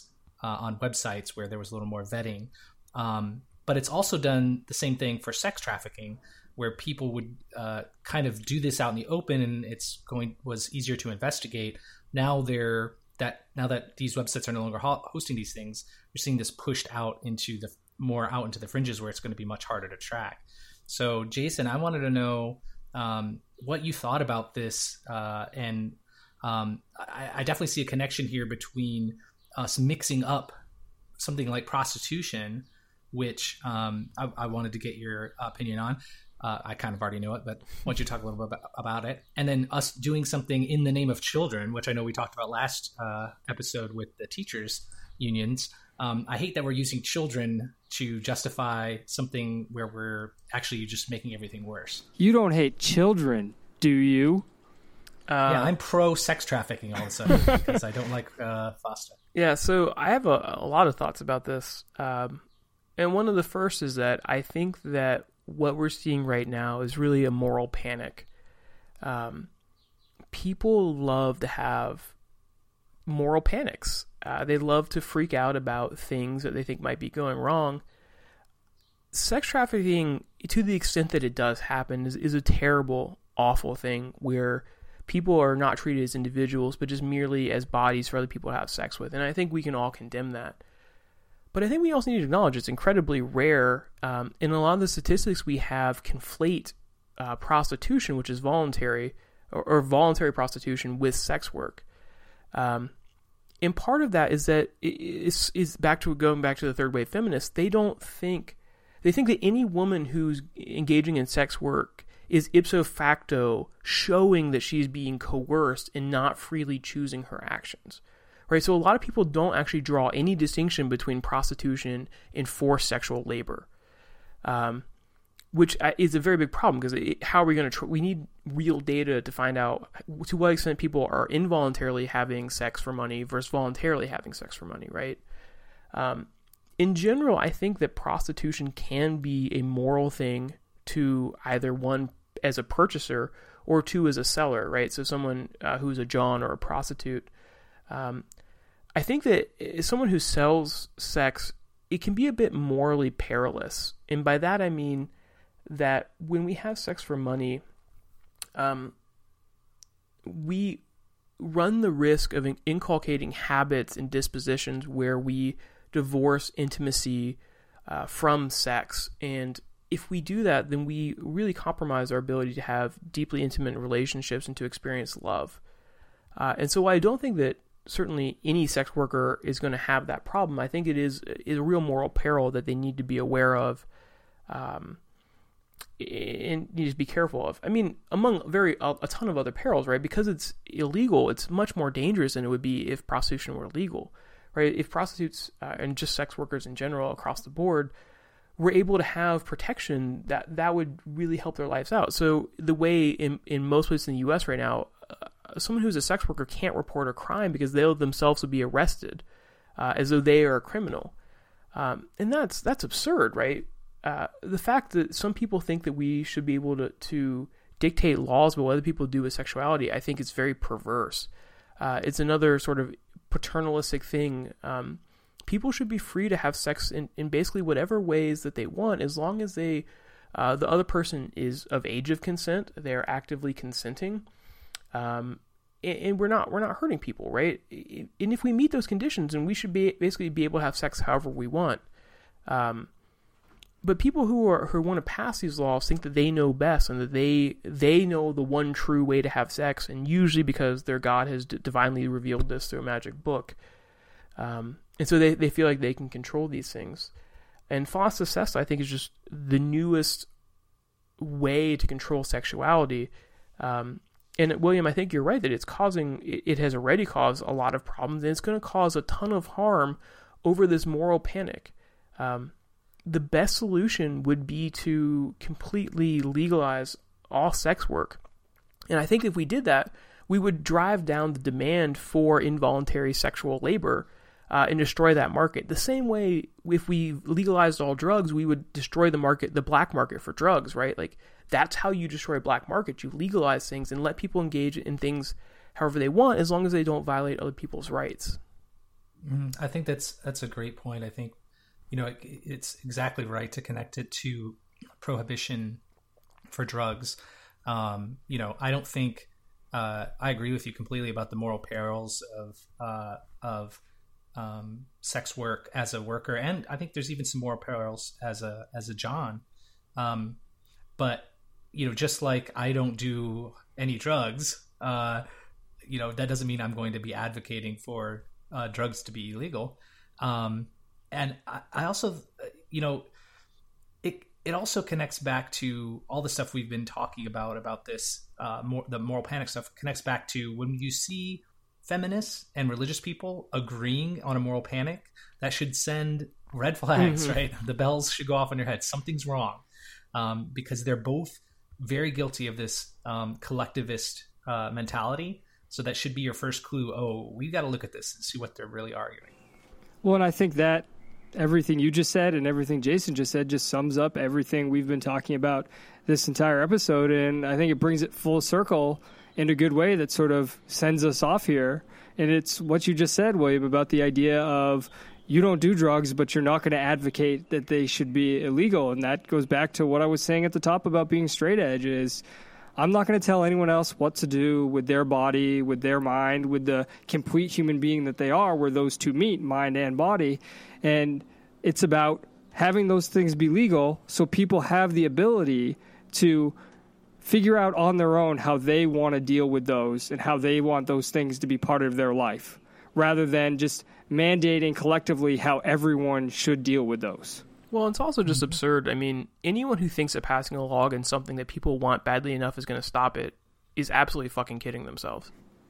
on websites where there was a little more vetting. But it's also done the same thing for sex trafficking, where people would kind of do this out in the open, and was easier to investigate. Now that these websites are no longer hosting these things, we're seeing this pushed out into the fringes, where it's going to be much harder to track. So, Jason, I wanted to know what you thought about this, and I definitely see a connection here between us mixing up something like prostitution, which I wanted to get your opinion on. I kind of already know it, but I want you to talk a little bit about it. And then us doing something in the name of children, which I know we talked about last episode with the teachers' unions. I hate that we're using children to justify something where we're actually just making everything worse. You don't hate children, do you? Yeah, I'm pro sex trafficking all of a sudden because I don't like FOSTA. Yeah, so I have a lot of thoughts about this. And one of the first is that I think that what we're seeing right now is really a moral panic. People love to have moral panics. They love to freak out about things that they think might be going wrong. Sex trafficking, to the extent that it does happen, is a terrible, awful thing where people are not treated as individuals, but just merely as bodies for other people to have sex with. And I think we can all condemn that. But I think we also need to acknowledge it's incredibly rare. In a lot of the statistics we have conflate prostitution, which is voluntary, or voluntary prostitution, with sex work. And part of that is that is going back to the third wave feminists. They think that any woman who's engaging in sex work is ipso facto showing that she's being coerced and not freely choosing her actions. Right? So a lot of people don't actually draw any distinction between prostitution and forced sexual labor, which is a very big problem because how are we going to we need real data to find out to what extent people are involuntarily having sex for money versus voluntarily having sex for money, right? In general, I think that prostitution can be a moral thing to either one as a purchaser or two as a seller, right? So someone who's a John or a prostitute. I think that as someone who sells sex, it can be a bit morally perilous. And by that I mean that when we have sex for money, we run the risk of inculcating habits and dispositions where we divorce intimacy from sex. And if we do that, then we really compromise our ability to have deeply intimate relationships and to experience love. And so I don't think that certainly any sex worker is going to have that problem. I think it is a real moral peril that they need to be aware of and need to be careful of. I mean, among a ton of other perils, right? Because it's illegal, it's much more dangerous than it would be if prostitution were legal, right? If prostitutes and just sex workers in general across the board were able to have protection, that would really help their lives out. So the way in most places in the U.S. right now, someone who's a sex worker can't report a crime because they themselves would be arrested as though they are a criminal. And that's absurd, right? The fact that some people think that we should be able to dictate laws about what other people do with sexuality, I think it's very perverse. It's another sort of paternalistic thing. People should be free to have sex in basically whatever ways that they want, as long as the other person is of age of consent, they're actively consenting, and we're not hurting people, right? And if we meet those conditions, then we should basically be able to have sex however we want. But people who want to pass these laws think that they know best and that they know the one true way to have sex, and usually because their God has divinely revealed this through a magic book. And so they feel like they can control these things. And FOSTA-SESTA, I think, is just the newest way to control sexuality. And William, I think you're right that it has already caused a lot of problems, and it's going to cause a ton of harm over this moral panic. The best solution would be to completely legalize all sex work. And I think if we did that, we would drive down the demand for involuntary sexual labor and destroy that market. The same way, if we legalized all drugs, we would destroy the black market for drugs, right? Like, that's how you destroy a black market. You legalize things and let people engage in things however they want, as long as they don't violate other people's rights. I think that's a great point. I think, it's exactly right to connect it to prohibition for drugs. I don't think I agree with you completely about the moral perils of sex work as a worker, and I think there's even some moral perils as a John. But just like I don't do any drugs, that doesn't mean I'm going to be advocating for drugs to be illegal. And I also, it also connects back to all the stuff we've been talking about this, the moral panic stuff connects back to when you see feminists and religious people agreeing on a moral panic, that should send red flags, right? The bells should go off in your head. Something's wrong, because they're both very guilty of this collectivist mentality. So that should be your first clue. Oh, we got to look at this and see what they're really arguing. Well, and I think that everything you just said and everything Jason just said just sums up everything we've been talking about this entire episode. And I think it brings it full circle in a good way that sort of sends us off here. And it's what you just said, William, about the idea of you don't do drugs, but you're not going to advocate that they should be illegal. And that goes back to what I was saying at the top about being straight edge is I'm not going to tell anyone else what to do with their body, with their mind, with the complete human being that they are, where those two meet, mind and body. And it's about having those things be legal so people have the ability to figure out on their own how they want to deal with those and how they want those things to be part of their life, rather than just mandating collectively how everyone should deal with those. Well, it's also just absurd. I mean, anyone who thinks that passing a law against something that people want badly enough is going to stop it is absolutely fucking kidding themselves.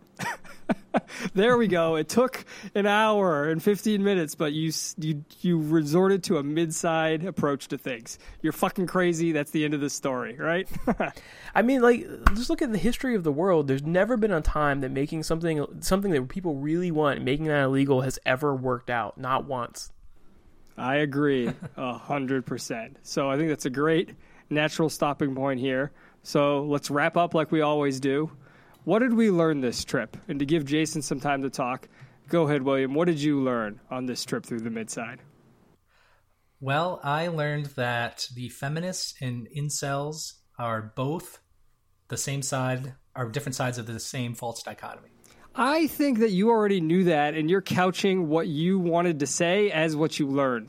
There we go. It took an hour and 15 minutes, but you resorted to a mid-side approach to things. You're fucking crazy. That's the end of the story, right? I mean, like, just look at the history of the world. There's never been a time that making something that people really want, making that illegal, has ever worked out. Not once. I agree 100%. So I think that's a great natural stopping point here. So let's wrap up like we always do. What did we learn this trip? And to give Jason some time to talk, go ahead, William. What did you learn on this trip through the Midside? Well, I learned that the feminists and incels are both the same side, are different sides of the same false dichotomy. I think that you already knew that, and you're couching what you wanted to say as what you learned.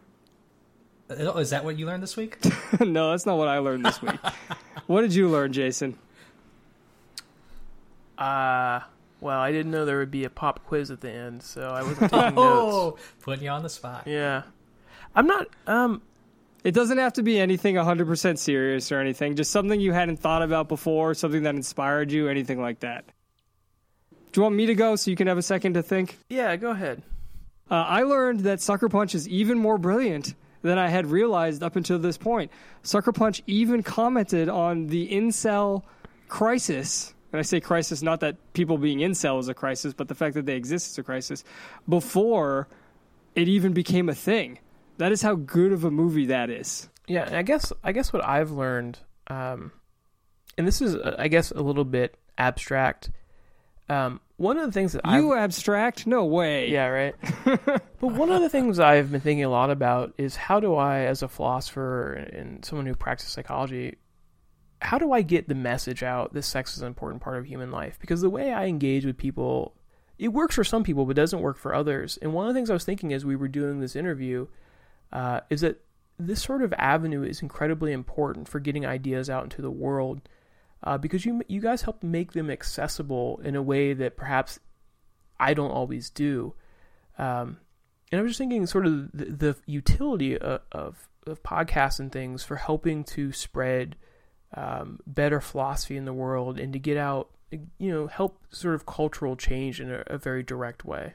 Is that what you learned this week? No, that's not what I learned this week. What did you learn, Jason? Well, I didn't know there would be a pop quiz at the end, so I wasn't taking notes. Putting you on the spot. Yeah. I'm not, It doesn't have to be anything 100% serious or anything, just something you hadn't thought about before, something that inspired you, anything like that. Do you want me to go so you can have a second to think? Yeah, go ahead. I learned that Sucker Punch is even more brilliant than I had realized up until this point. Sucker Punch even commented on the incel crisis. And I say crisis, not that people being incel is a crisis, but the fact that they exist is a crisis, before it even became a thing. That is how good of a movie that is. Yeah, and I guess what I've learned, and this is, I guess, a little bit abstract. One of the things that abstract? No way. Yeah, right. But one of the things I've been thinking a lot about is how do I, as a philosopher and someone who practices psychology, how do I get the message out that sex is an important part of human life? Because the way I engage with people, it works for some people, but doesn't work for others. And one of the things I was thinking as we were doing this interview is that this sort of avenue is incredibly important for getting ideas out into the world, because you guys help make them accessible in a way that perhaps I don't always do. And I was just thinking sort of the utility of podcasts and things for helping to spread better philosophy in the world and to get out, help sort of cultural change in a very direct way.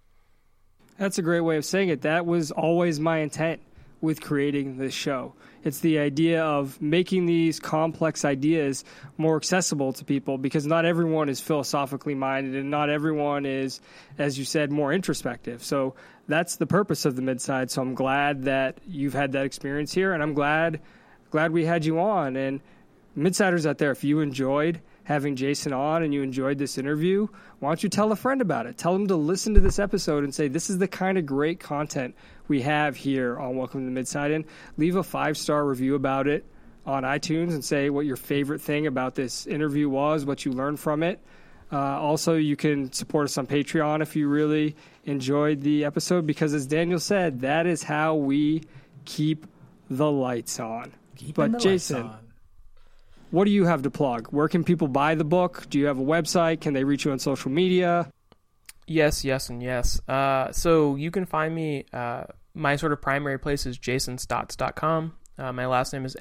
That's a great way of saying it. That was always my intent with creating this show. It's the idea of making these complex ideas more accessible to people, because not everyone is philosophically minded and not everyone is, as you said, more introspective. So that's the purpose of the Midside. So I'm glad that you've had that experience here, and I'm glad we had you on. And Midsiders out there, if you enjoyed having Jason on and you enjoyed this interview, why don't you tell a friend about it? Tell them to listen to this episode and say, this is the kind of great content we have here on Welcome to the Midside. And leave a 5-star review about it on iTunes and say what your favorite thing about this interview was, what you learned from it. Also, you can support us on Patreon if you really enjoyed the episode, because as Daniel said, that is how we keep the lights on. But Jason, what do you have to plug? Where can people buy the book? Do you have a website? Can they reach you on social media? Yes, and yes. So you can find me, my sort of primary place is jasonstotts.com. My last name is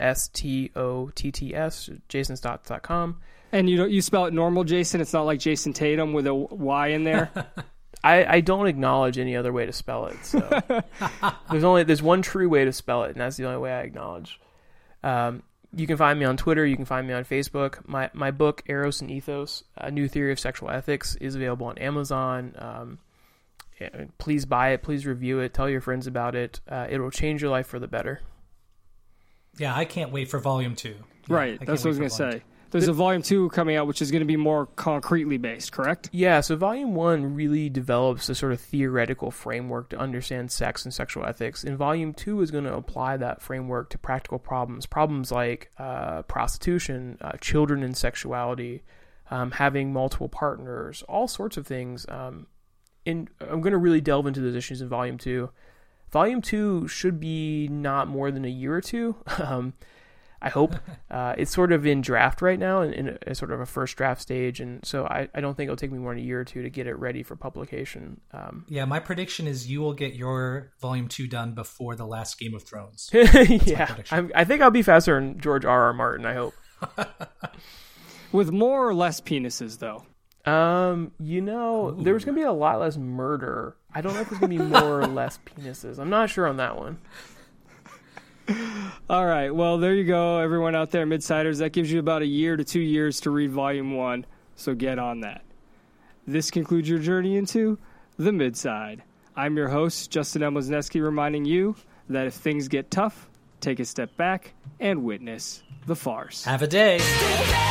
Stotts, jasonstotts.com. And you spell it normal, Jason? It's not like Jason Tatum with a Y in there? I don't acknowledge any other way to spell it. So there's one true way to spell it, and that's the only way I acknowledge. You can find me on Twitter. You can find me on Facebook. My book, Eros and Ethos, A New Theory of Sexual Ethics, is available on Amazon. Please buy it. Please review it. Tell your friends about it. It will change your life for the better. Yeah, I can't wait for Volume 2. Right, that's what I was going to say. There's a Volume 2 coming out, which is going to be more concretely based, correct? Yeah, so Volume 1 really develops a sort of theoretical framework to understand sex and sexual ethics. And Volume 2 is going to apply that framework to practical problems. Problems like prostitution, children and sexuality, having multiple partners, all sorts of things. And I'm going to really delve into those issues in Volume 2. Volume 2 should be not more than a year or two. I hope. It's sort of in draft right now, in a sort of a first draft stage, and so I don't think it'll take me more than a year or two to get it ready for publication. Yeah, my prediction is you will get your Volume 2 done before the last Game of Thrones. Yeah, I think I'll be faster than George R.R. Martin, I hope. With more or less penises, though? There's going to be a lot less murder. I don't know if there's going to be more or less penises. I'm not sure on that one. All right, well, there you go, everyone out there, Midsiders. That gives you about a year to 2 years to read Volume 1, so get on that. This concludes your journey into the Midside. I'm your host, Justin M. Wisniewski, reminding you that if things get tough, take a step back and witness the farce. Have a day.